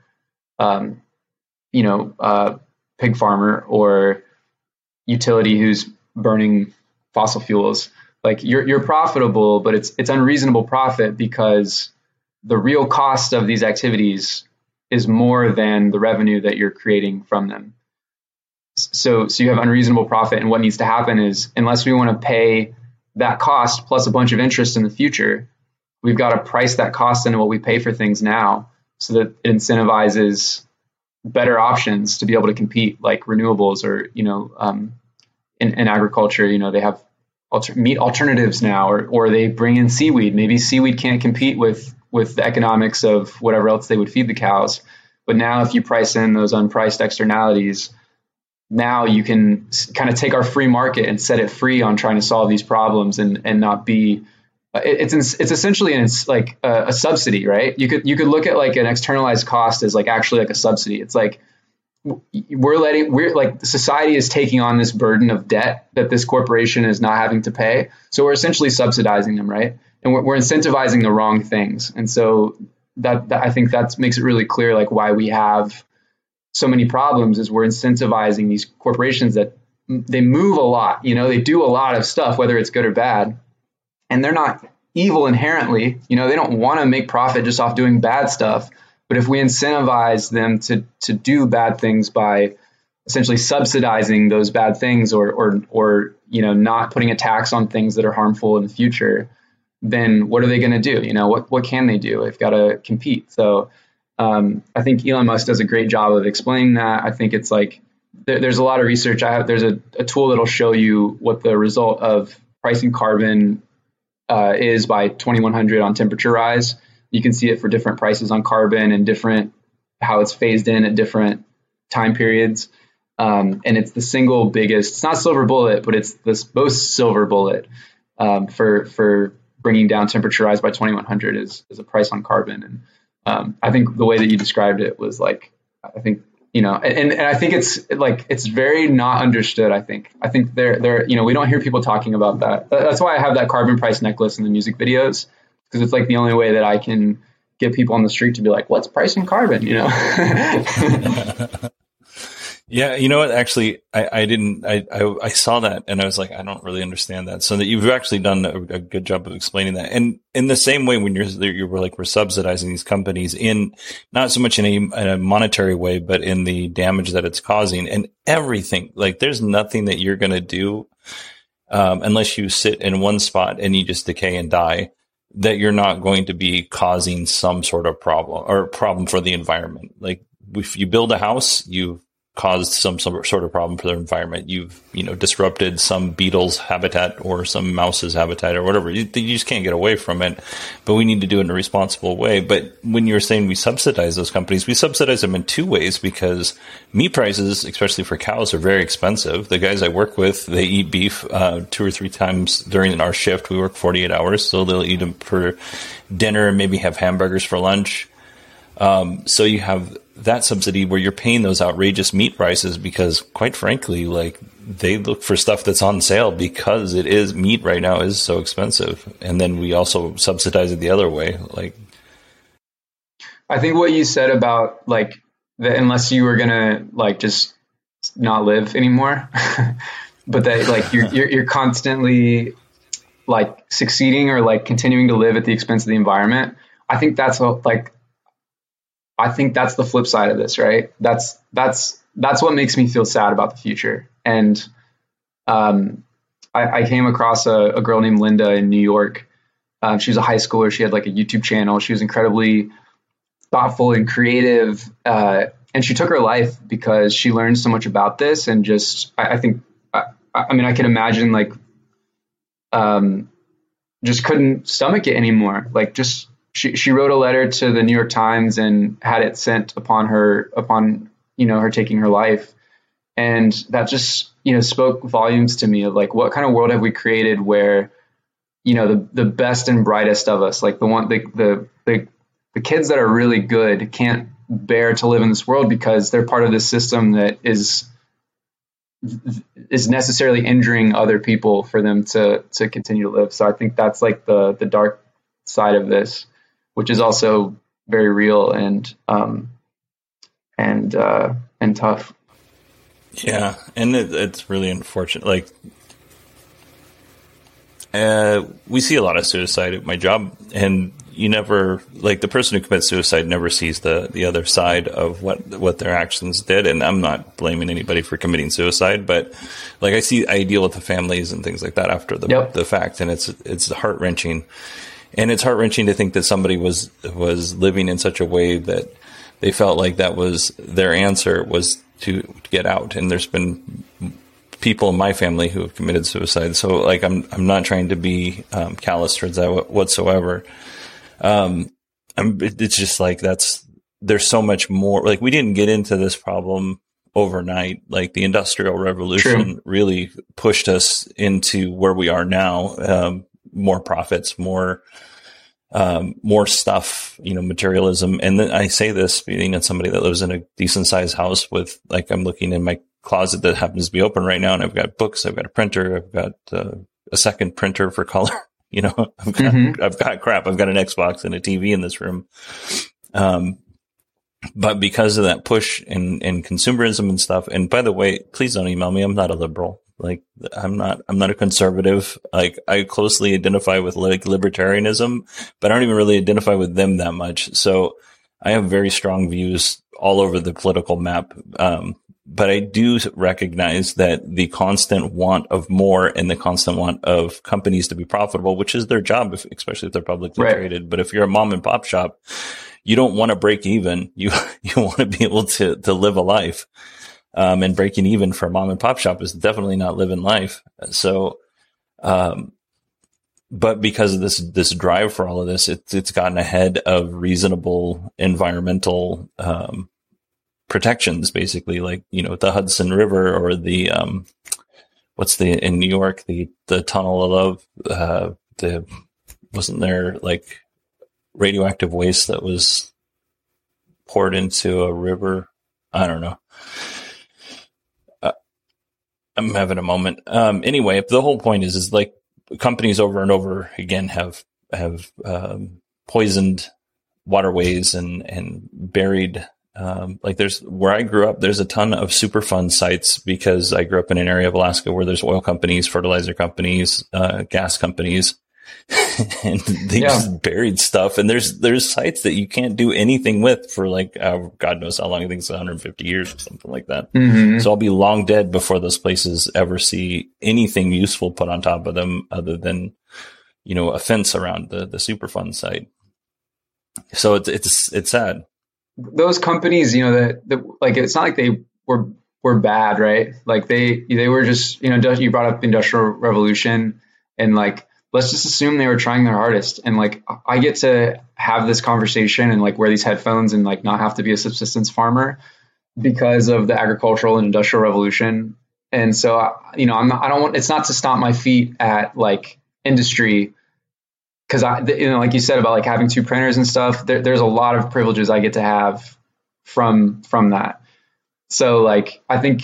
pig farmer or utility who's burning fossil fuels. Like you're profitable, but it's unreasonable profit because the real cost of these activities is more than the revenue that you're creating from them. So you have unreasonable profit, and what needs to happen is, unless we want to pay that cost plus a bunch of interest in the future, we've got to price that cost into what we pay for things now, so that it incentivizes better options to be able to compete, like renewables, or in agriculture, they have meat alternatives now, or they bring in seaweed. Maybe seaweed can't compete with the economics of whatever else they would feed the cows. But now if you price in those unpriced externalities, now you can kind of take our free market and set it free on trying to solve these problems, and not be, it's essentially like a subsidy, right? You could look at like an externalized cost as like actually like a subsidy. It's like, society is taking on this burden of debt that this corporation is not having to pay. So we're essentially subsidizing them, right? And we're incentivizing the wrong things. And so that I think that makes it really clear, like, why we have so many problems is we're incentivizing these corporations that they move a lot, they do a lot of stuff, whether it's good or bad, and they're not evil inherently. They don't want to make profit just off doing bad stuff. But if we incentivize them to do bad things by essentially subsidizing those bad things, or not putting a tax on things that are harmful in the future, then what are they going to do? What can they do? They've got to compete. So I think Elon Musk does a great job of explaining that. I think it's like there's a lot of research. There's a tool that'll show you what the result of pricing carbon is by 2100 on temperature rise. You can see it for different prices on carbon and how it's phased in at different time periods. And it's the single biggest, it's not silver bullet, but it's the most silver bullet for bringing down temperature rise by 2100 is a price on carbon. And I think the way that you described it was like, I think, and I think it's very not understood. I think there, we don't hear people talking about that. That's why I have that carbon price necklace in the music videos, because it's like the only way that I can get people on the street to be like, what's pricing carbon? Yeah, you know what? Actually, I saw that and I was like, I don't really understand that. So that you've actually done a good job of explaining that. And in the same way, when we're subsidizing these companies in not so much in a monetary way, but in the damage that it's causing and everything. Like, there's nothing that you're going to do unless you sit in one spot and you just decay and die, that you're not going to be causing some sort of problem for the environment. Like, if you build a house, you've caused some sort of problem for the environment. You've, disrupted some beetle's habitat or some mouse's habitat or whatever. You just can't get away from it, but we need to do it in a responsible way. But when you're saying we subsidize those companies, we subsidize them in two ways, because meat prices, especially for cows, are very expensive. The guys I work with, they eat beef 2 or 3 times during our shift. We work 48 hours, so they'll eat them for dinner and maybe have hamburgers for lunch. So you have that subsidy where you're paying those outrageous meat prices because, quite frankly, like, they look for stuff that's on sale because meat right now is so expensive. And then we also subsidize it the other way. Like, I think what you said about like that, unless you were going to like just not live anymore, but that like you're constantly like succeeding or like continuing to live at the expense of the environment. I think that's the flip side of this, right? That's what makes me feel sad about the future. And I came across a girl named Linda in New York. She was a high schooler. She had like a YouTube channel. She was incredibly thoughtful and creative. And she took her life because she learned so much about this. And just, I think, I can imagine like, just couldn't stomach it anymore. Like, just, She wrote a letter to the New York Times and had it sent upon her taking her life. And that just, spoke volumes to me of like, what kind of world have we created where, the best and brightest of us, like the kids that are really good can't bear to live in this world because they're part of this system that is necessarily injuring other people for them to continue to live. So I think that's like the dark side of this, which is also very real and tough. Yeah, and it's really unfortunate. Like, we see a lot of suicide at my job, and you never, like, the person who commits suicide never sees the other side of what their actions did. And I'm not blaming anybody for committing suicide, but like I deal with the families and things like that after the fact, and it's heart wrenching. And it's heart wrenching to think that somebody was living in such a way that they felt like that was their answer, was to get out. And there's been people in my family who have committed suicide. So like, I'm not trying to be callous towards that whatsoever. It's just like, there's so much more. Like, we didn't get into this problem overnight. Like, the Industrial Revolution really pushed us into where we are now. More profits, more stuff, materialism. And then I say this being somebody that lives in a decent sized house with, like, I'm looking in my closet that happens to be open right now, and I've got books, I've got a printer, I've got a second printer for color. I've got crap. I've got an Xbox and a TV in this room. But because of that push and consumerism and stuff, and by the way, please don't email me. I'm not a liberal. Like, I'm not a conservative. Like, I closely identify with like libertarianism, but I don't even really identify with them that much. So I have very strong views all over the political map. But I do recognize that the constant want of more and the constant want of companies to be profitable, which is their job, especially if they're publicly traded. But if you're a mom and pop shop, you don't want to break even. You want to be able to live a life. And breaking even for a mom and pop shop is definitely not living life. So, but because of this drive for all of this, it's gotten ahead of reasonable environmental, protections, basically, like, the Hudson River, or the, in New York, the Tunnel of Love, wasn't there like radioactive waste that was poured into a river? I don't know. I'm having a moment. Anyway, the whole point is like, companies over and over again have poisoned waterways and buried. Like, where I grew up, there's a ton of Superfund sites, because I grew up in an area of Alaska where there's oil companies, fertilizer companies, gas companies, and they just buried stuff. And there's sites that you can't do anything with for like, God knows how long. I think it's 150 years or something like that. Mm-hmm. So I'll be long dead before those places ever see anything useful put on top of them, other than, a fence around the Superfund site. So it's sad. Those companies, that like, it's not like they were bad, right? Like, they were just, you brought up the Industrial Revolution, and like, let's just assume they were trying their hardest. And like, I get to have this conversation and like wear these headphones and like not have to be a subsistence farmer because of the agricultural and industrial revolution. And so, it's not to stomp my feet at like industry, because like you said about like having two printers and stuff, there's a lot of privileges I get to have from that. So like, I think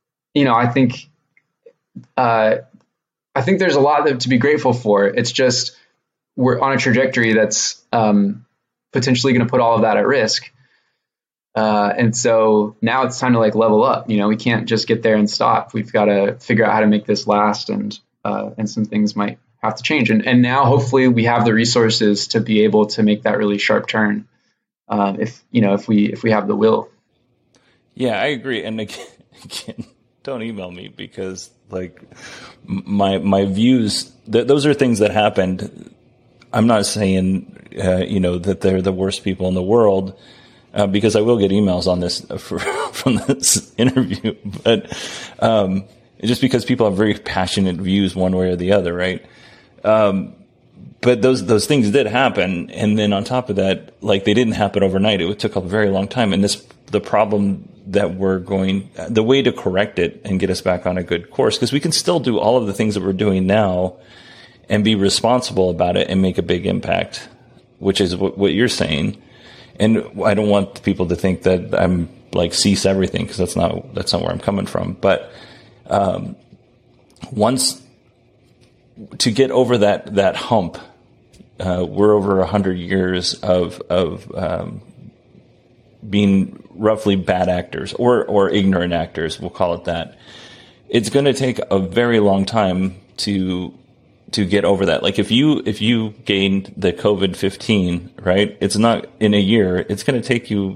there's a lot to be grateful for. It's just, we're on a trajectory that's potentially going to put all of that at risk. And so now it's time to like level up. We can't just get there and stop. We've got to figure out how to make this last, and some things might have to change. And now hopefully we have the resources to be able to make that really sharp turn. If we have the will. Yeah, I agree. And again, don't email me, because like my views, those are things that happened. I'm not saying, that they're the worst people in the world, because I will get emails on this from this interview, but just because people have very passionate views one way or the other, right? But those things did happen, and then on top of that, like, they didn't happen overnight. It took a very long time, and the problem that the way to correct it and get us back on a good course, because we can still do all of the things that we're doing now and be responsible about it and make a big impact, which is what you're saying. And I don't want people to think that I'm like cease everything, because that's not where I'm coming from. But once to get over that hump, we're over 100 years of being roughly bad actors or ignorant actors, we'll call it that. It's going to take a very long time to get over that. Like if you gained the COVID-15, right? It's not in a year. It's going to take you,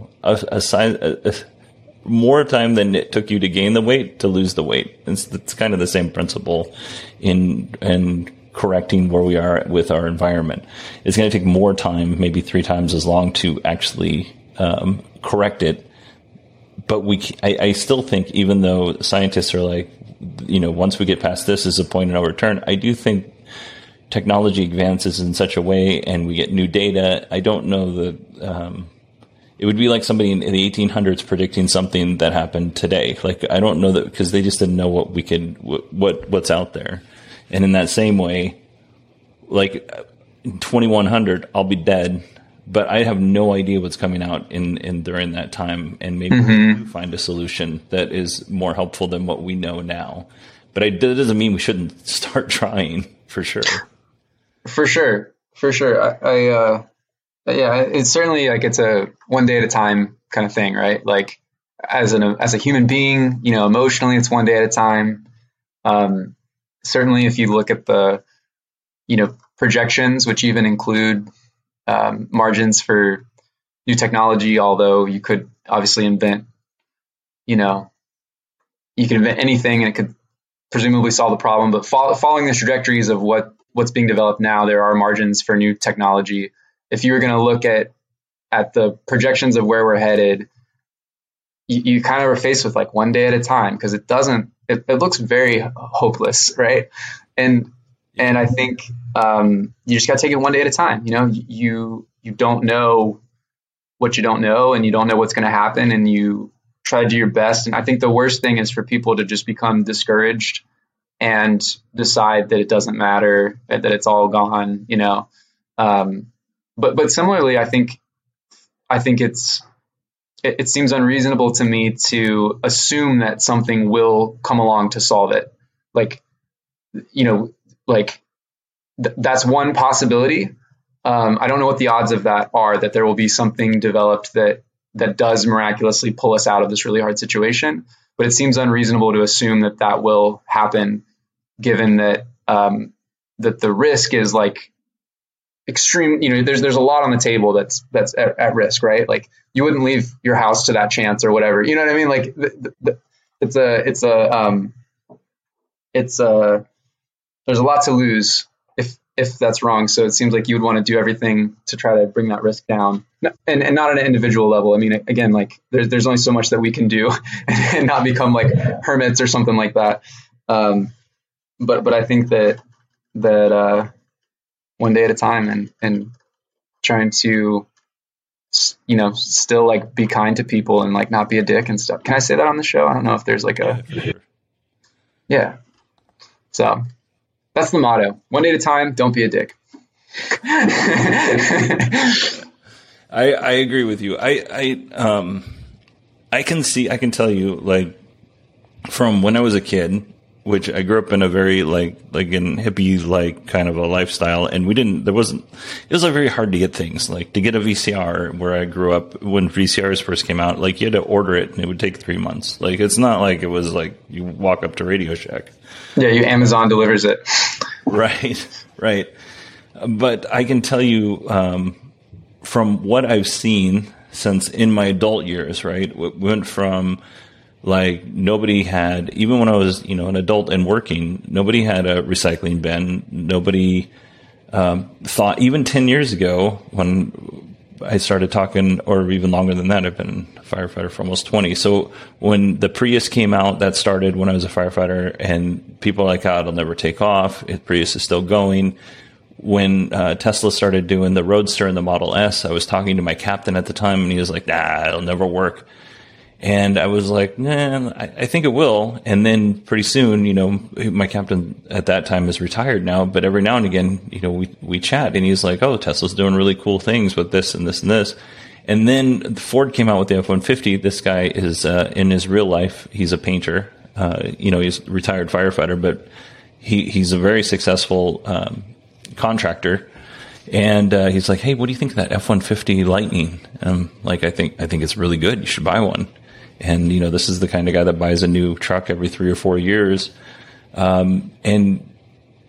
more time than it took you to gain the weight to lose the weight. It's kind of the same principle in correcting where we are with our environment. It's going to take more time, maybe 3 times as long to actually correct it. But I still think, even though scientists are like, once we get past this is a point of no return, I do think technology advances in such a way and we get new data. I don't know that it would be like somebody in the 1800s predicting something that happened today. Like, I don't know that, because they just didn't know what's out there. And in that same way, like in 2100, I'll be dead, but I have no idea what's coming out in during that time. And maybe we do find a solution that is more helpful than what we know now. But that doesn't mean we shouldn't start trying, for sure. For sure. Yeah, it's certainly like it's a one day at a time kind of thing, right? Like as a human being, emotionally, it's one day at a time. Certainly, if you look at the, projections, which even include margins for new technology, although you could obviously invent, you could invent anything and it could presumably solve the problem. But following the trajectories of what's being developed now, there are margins for new technology. If you were going to look at the projections of where we're headed, you kind of are faced with like one day at a time, because it looks very hopeless, right? And I think you just got to take it one day at a time. You don't know what you don't know, and you don't know what's going to happen, and you try to do your best. And I think the worst thing is for people to just become discouraged and decide that it doesn't matter, that it's all gone, But similarly, I think it seems unreasonable to me to assume that something will come along to solve it. That's one possibility. I don't know what the odds of that are, that there will be something developed that does miraculously pull us out of this really hard situation. But it seems unreasonable to assume that will happen, given that that the risk is like extreme. There's a lot on the table that's at risk, right? Like you wouldn't leave your house to that chance or whatever. You know what I mean? Like there's a lot to lose if that's wrong. So it seems like you would want to do everything to try to bring that risk down, and not on an individual level. I mean, again, like there's only so much that we can do and not become like hermits or something like that. But I think that one day at a time and trying to, still like be kind to people and like not be a dick and stuff. Can I say that on the show? I don't know if there's like yeah. So that's the motto. One day at a time, don't be a dick. I agree with you. I can tell you, like, from when I was a kid, which I grew up in a very like in hippie like kind of a lifestyle, and it was like very hard to get things. Like to get a VCR where I grew up, when VCRs first came out, like you had to order it and it would take 3 months. Like it's not like it was like you walk up to Radio Shack. Yeah, Amazon delivers it. Right. But I can tell you from what I've seen since in my adult years, right, went from like nobody had, even when I was, an adult and working, nobody had a recycling bin. Nobody thought, even 10 years ago when I started talking, or even longer than that, I've been a firefighter for almost 20. So when the Prius came out, that started when I was a firefighter, and people were like, it'll never take off. Prius is still going. When Tesla started doing the Roadster and the Model S, I was talking to my captain at the time, and he was like, it'll never work. And I was like, I think it will. And then pretty soon, my captain at that time is retired now, but every now and again, we chat, and he's like, Tesla's doing really cool things with this and this and this. And then Ford came out with the F-150. This guy is, in his real life, he's a painter. He's a retired firefighter, but he's a very successful contractor. And he's like, hey, what do you think of that F-150 Lightning? Like, I think it's really good. You should buy one. And, this is the kind of guy that buys a new truck every 3 or 4 years. And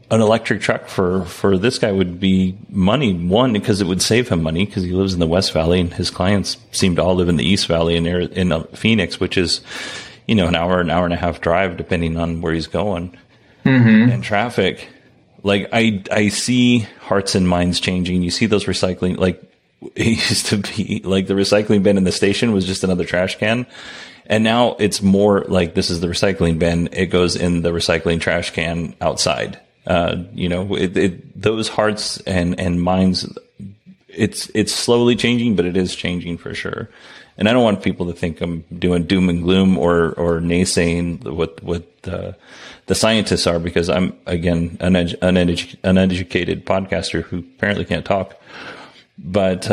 an electric truck for this guy would be money. One, because it would save him money because he lives in the West Valley and his clients seem to all live in the East Valley in Phoenix, which is, an hour and a half drive, depending on where he's going and traffic. Like I see hearts and minds changing. You see those recycling, like it used to be like the recycling bin in the station was just another trash can. And now it's more like this is the recycling bin. It goes in the recycling trash can outside. Those hearts and minds, it's slowly changing, but it is changing for sure. And I don't want people to think I'm doing doom and gloom or naysaying what the scientists are, because I'm, again, an uneducated podcaster who apparently can't talk. But,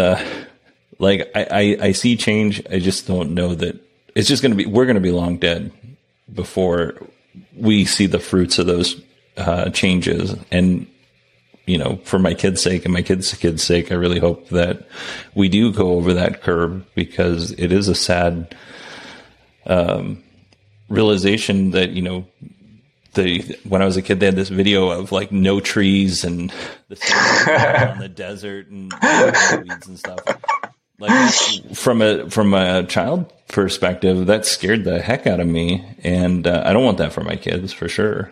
I see change. I just don't know that it's just we're going to be long dead before we see the fruits of those changes. And, for my kids' sake and my kids' kids' sake, I really hope that we do go over that curb, because it is a sad realization that, when I was a kid, they had this video of like no trees and the on the desert and weeds and stuff. Like from a child perspective, that scared the heck out of me, and I don't want that for my kids for sure.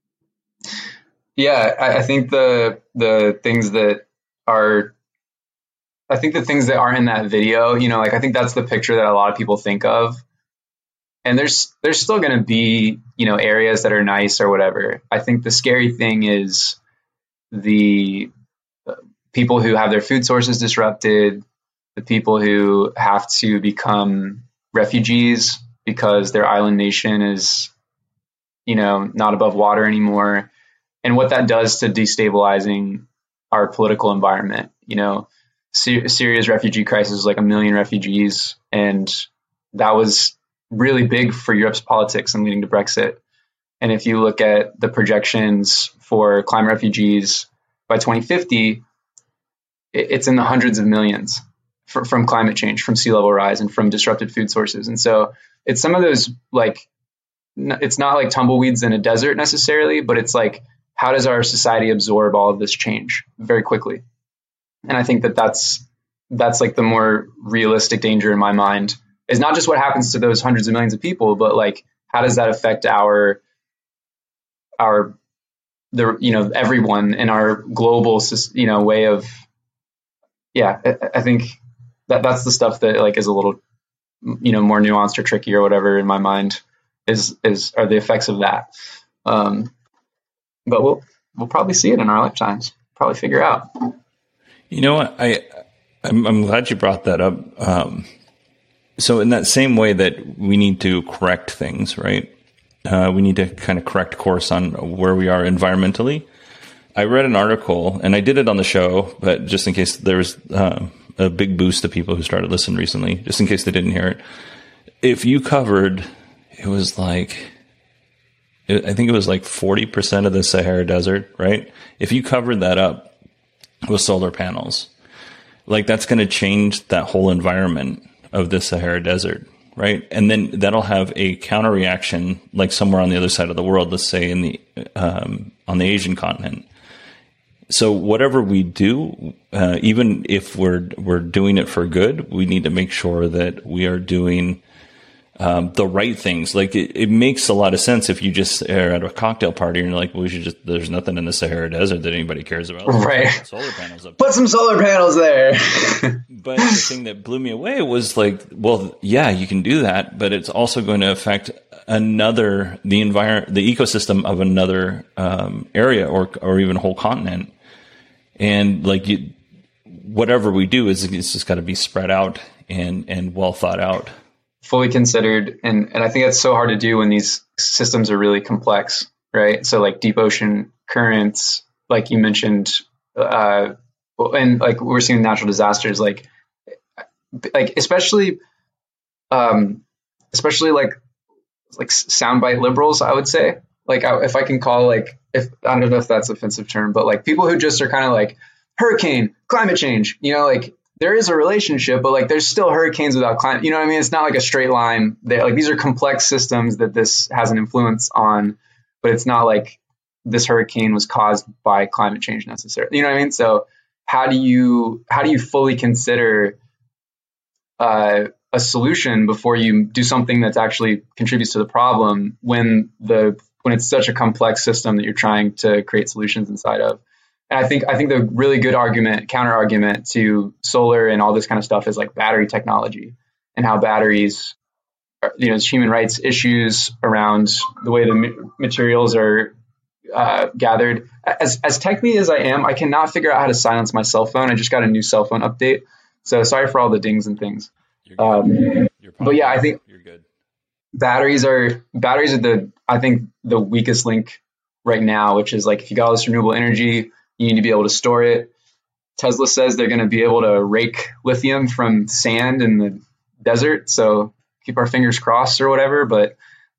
Yeah, I think the things that are, I think the things that aren't in that video, I think that's the picture that a lot of people think of. And there's still going to be, areas that are nice or whatever. I think the scary thing is the people who have their food sources disrupted, the people who have to become refugees because their island nation is, not above water anymore. And what that does to destabilizing our political environment. Syria's refugee crisis was like 1 million refugees, and that was really big for Europe's politics and leading to Brexit. And if you look at the projections for climate refugees by 2050, it's in the hundreds of millions from climate change, from sea level rise, and from disrupted food sources. And so it's some of those, like, it's not like tumbleweeds in a desert necessarily, but it's like, how does our society absorb all of this change very quickly? And I think that's like the more realistic danger in my mind, is not just what happens to those hundreds of millions of people, but like, how does that affect everyone in our global, way of, I think that's the stuff that like is a little, more nuanced or tricky or whatever in my mind are the effects of that. But we'll probably see it in our lifetimes, probably figure out. You know what? I'm glad you brought that up. So in that same way that we need to correct things, right? We need to kind of correct course on where we are environmentally. I read an article, and I did it on the show, but just in case there was a big boost to people who started listening recently, just in case they didn't hear it. If you covered, it was like, I think it was like 40% of the Sahara Desert, right? If you covered that up with solar panels, like that's going to change that whole environment of the Sahara Desert, right? And then that'll have a counter reaction, like somewhere on the other side of the world, let's say in the on the Asian continent. So whatever we do, even if we're doing it for good, we need to make sure that we are doing the right things. Like it makes a lot of sense if you just are at a cocktail party and you're like, well, there's nothing in the Sahara Desert that anybody cares about. Right. Solar panels up there. Put some solar panels there. But the thing that blew me away was like, well, yeah, you can do that, but it's also going to affect the ecosystem of another area or even a whole continent. And like whatever we do it's just got to be spread out and well thought out. Fully considered. And I think that's so hard to do when these systems are really complex, right? So like deep ocean currents, like you mentioned, and like we're seeing natural disasters, like especially like soundbite liberals, I would say, like if I can call I don't know if that's an offensive term, but like people who just are kind of like hurricane, climate change, like there is a relationship, but like there's still hurricanes without climate. You know what I mean? It's not like a straight line. Like these are complex systems that this has an influence on, but it's not like this hurricane was caused by climate change necessarily. You know what I mean? So how do you fully consider a solution before you do something that's actually contributes to the problem when it's such a complex system that you're trying to create solutions inside of? And I think the really good counter argument to solar and all this kind of stuff is like battery technology and how batteries, there's human rights issues around the way the materials are gathered. As techy as I am, I cannot figure out how to silence my cell phone. I just got a new cell phone update, so sorry for all the dings and things. But yeah, I think you're good. Batteries are the weakest link right now, which is like if you got all this renewable energy, you need to be able to store it. Tesla says they're going to be able to rake lithium from sand in the desert, so keep our fingers crossed or whatever. But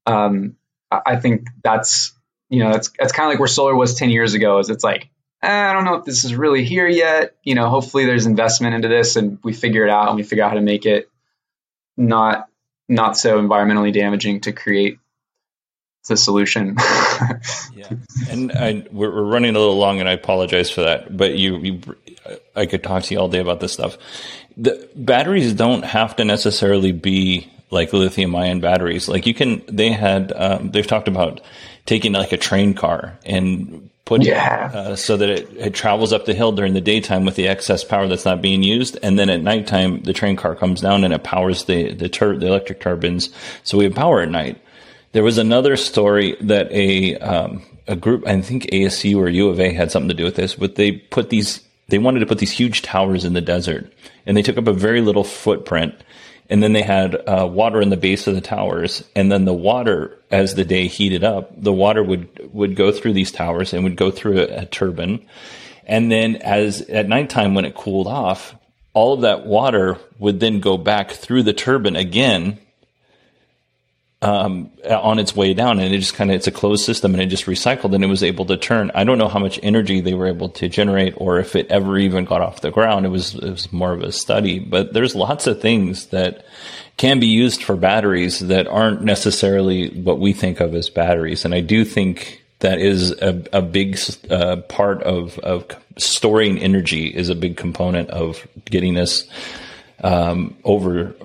I think that's kind of like where solar was 10 years ago. Is it's like, I don't know if this is really here yet. Hopefully there's investment into this and we figure it out and we figure out how to make it not so environmentally damaging to create the solution. Yeah, and we're running a little long, and I apologize for that. But I could talk to you all day about this stuff. The batteries don't have to necessarily be like lithium-ion batteries. Like they've talked about taking like a train car and putting so that it travels up the hill during the daytime with the excess power that's not being used, and then at nighttime the train car comes down and it powers the electric turbines, so we have power at night. There was another story that a group, I think ASU or U of A had something to do with this, but they wanted to put these huge towers in the desert, and they took up a very little footprint. And then they had water in the base of the towers. And then the water, as the day heated up, the water would go through these towers and would go through a turbine. And then at nighttime, when it cooled off, all of that water would then go back through the turbine again on its way down. And it's a closed system, and it just recycled, and it was able to turn. I don't know how much energy they were able to generate or if it ever even got off the ground. It was more of a study, but there's lots of things that can be used for batteries that aren't necessarily what we think of as batteries. And I do think that is a big part of storing energy is a big component of getting us over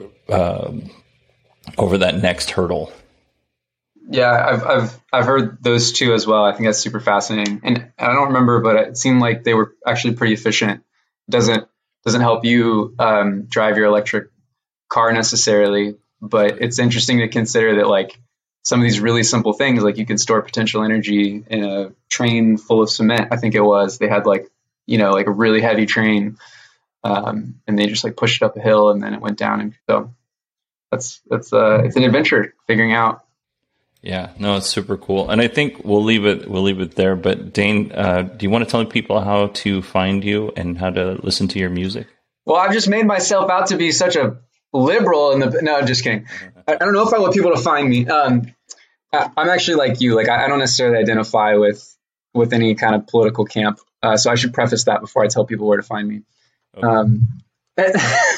that next hurdle. Yeah, I've heard those two as well. I think that's super fascinating. And I don't remember, but it seemed like they were actually pretty efficient. Doesn't help you drive your electric car necessarily, but it's interesting to consider that like some of these really simple things, like you can store potential energy in a train full of cement. I think it was, they had like a really heavy train, and they just like pushed it up a hill and then it went down. And so it's an adventure figuring out. Yeah, no, it's super cool. And I think we'll leave it there. But Dane, do you want to tell people how to find you and how to listen to your music? Well, I've just made myself out to be such a liberal no, I'm just kidding. I don't know if I want people to find me. I'm actually like you. Like I don't necessarily identify with any kind of political camp. So I should preface that before I tell people where to find me. Okay.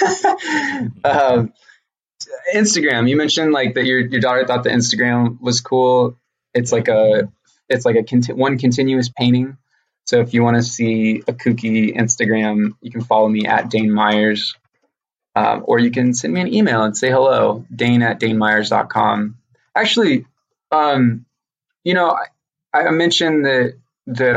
Instagram. You mentioned like that your daughter thought the Instagram was cool. It's like one continuous painting. So if you want to see a kooky Instagram, you can follow me at Dane Myers, or you can send me an email and say hello, Dane@DaneMyers.com. Actually, I mentioned that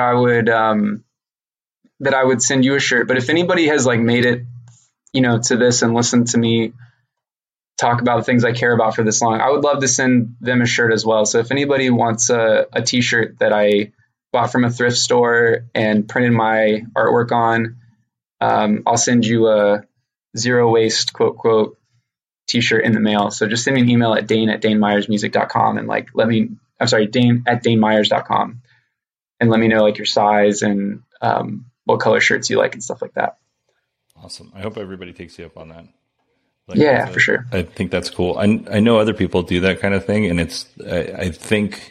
I would send you a shirt, but if anybody has like made it, to this and listened to me talk about the things I care about for this long, I would love to send them a shirt as well. So if anybody wants a t-shirt that I bought from a thrift store and printed my artwork on, I'll send you a zero waste quote t-shirt in the mail. So just send me an email at Dane@DaneMyersMusic.com and like Dane@DaneMyers.com and let me know like your size and what color shirts you like and stuff like that. Awesome. I hope everybody takes you up on that. Yeah, for sure. I think that's cool. I know other people do that kind of thing, and I think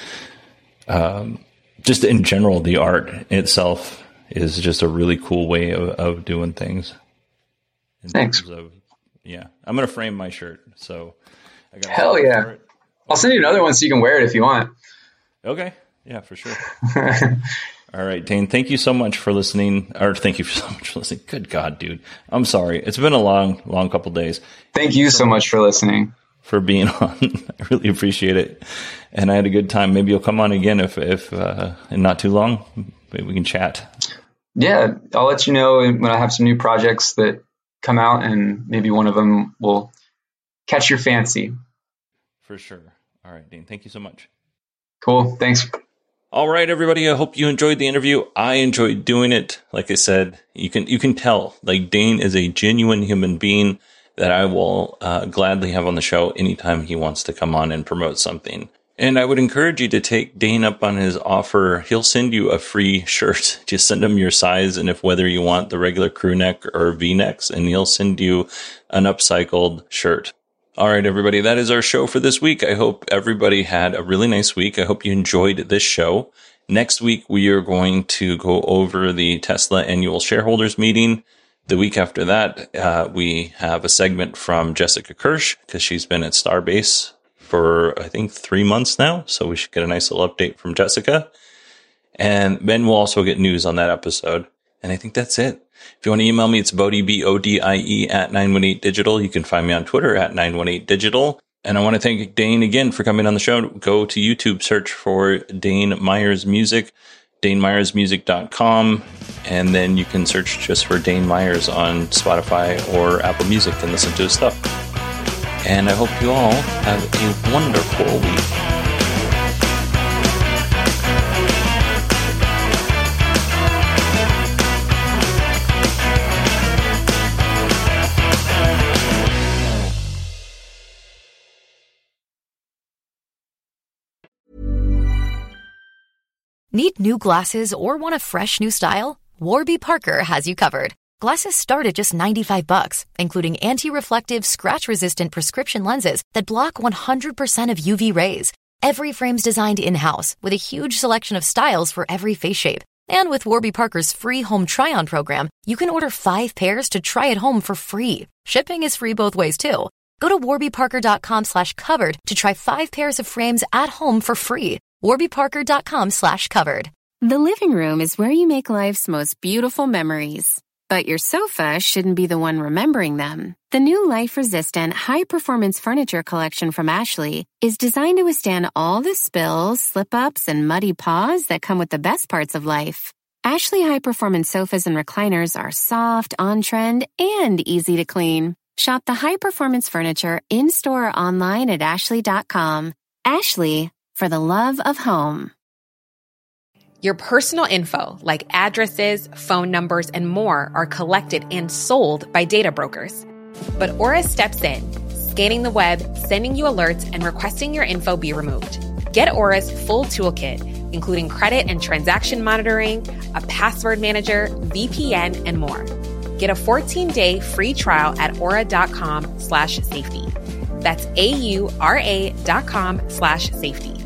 just in general, the art itself is just a really cool way of doing things. Thanks. Yeah, I'm gonna frame my shirt. So hell yeah, I'll send you another one so you can wear it if you want. Okay, Yeah, for sure. All right, Dane, thank you so much for listening. Thank you so much for listening. Good God, dude. I'm sorry. It's been a long couple days. Thank you so much for listening. For being on. I really appreciate it. And I had a good time. Maybe you'll come on again if in not too long. Maybe we can chat. Yeah, I'll let you know when I have some new projects that come out, and maybe one of them will catch your fancy. For sure. All right, Dane, thank you so much. Cool. Thanks. All right, everybody. I hope you enjoyed the interview. I enjoyed doing it. Like I said, you can tell, like, Dane is a genuine human being that I will gladly have on the show anytime he wants to come on and promote something. And I would encourage you to take Dane up on his offer. He'll send you a free shirt. Just send him your size and whether you want the regular crew neck or V-necks, and he'll send you an upcycled shirt. All right, everybody, that is our show for this week. I hope everybody had a really nice week. I hope you enjoyed this show. Next week, we are going to go over the Tesla annual shareholders meeting. The week after that, we have a segment from Jessica Kirsch, because she's been at Starbase for, I think, 3 months now. So we should get a nice little update from Jessica. And then we'll also get news on that episode. And I think that's it. If you want to email me, it's Bodie, BODIE at 918digital. You can find me on Twitter at 918digital. And I want to thank Dane again for coming on the show. Go to YouTube, search for Dane Myers Music, DaneMyersMusic.com. And then you can search just for Dane Myers on Spotify or Apple Music and listen to his stuff. And I hope you all have a wonderful week. Need new glasses or want a fresh new style? Warby Parker has you covered. Glasses start at just $95, including anti-reflective, scratch-resistant prescription lenses that block 100% of UV rays. Every frame's designed in-house with a huge selection of styles for every face shape. And with Warby Parker's free home try-on program, you can order 5 pairs to try at home for free. Shipping is free both ways, too. Go to warbyparker.com/covered to try 5 pairs of frames at home for free. warbyparker.com/covered. The living room is where you make life's most beautiful memories. But your sofa shouldn't be the one remembering them. The new life-resistant, high-performance furniture collection from Ashley is designed to withstand all the spills, slip-ups, and muddy paws that come with the best parts of life. Ashley high-performance sofas and recliners are soft, on-trend, and easy to clean. Shop the high-performance furniture in-store or online at ashley.com. Ashley, for the love of home. Your personal info, like addresses, phone numbers, and more, are collected and sold by data brokers. But Aura steps in, scanning the web, sending you alerts, and requesting your info be removed. Get Aura's full toolkit, including credit and transaction monitoring, a password manager, VPN, and more. Get a 14-day free trial at aura.com/safety. That's AURA.com/safety.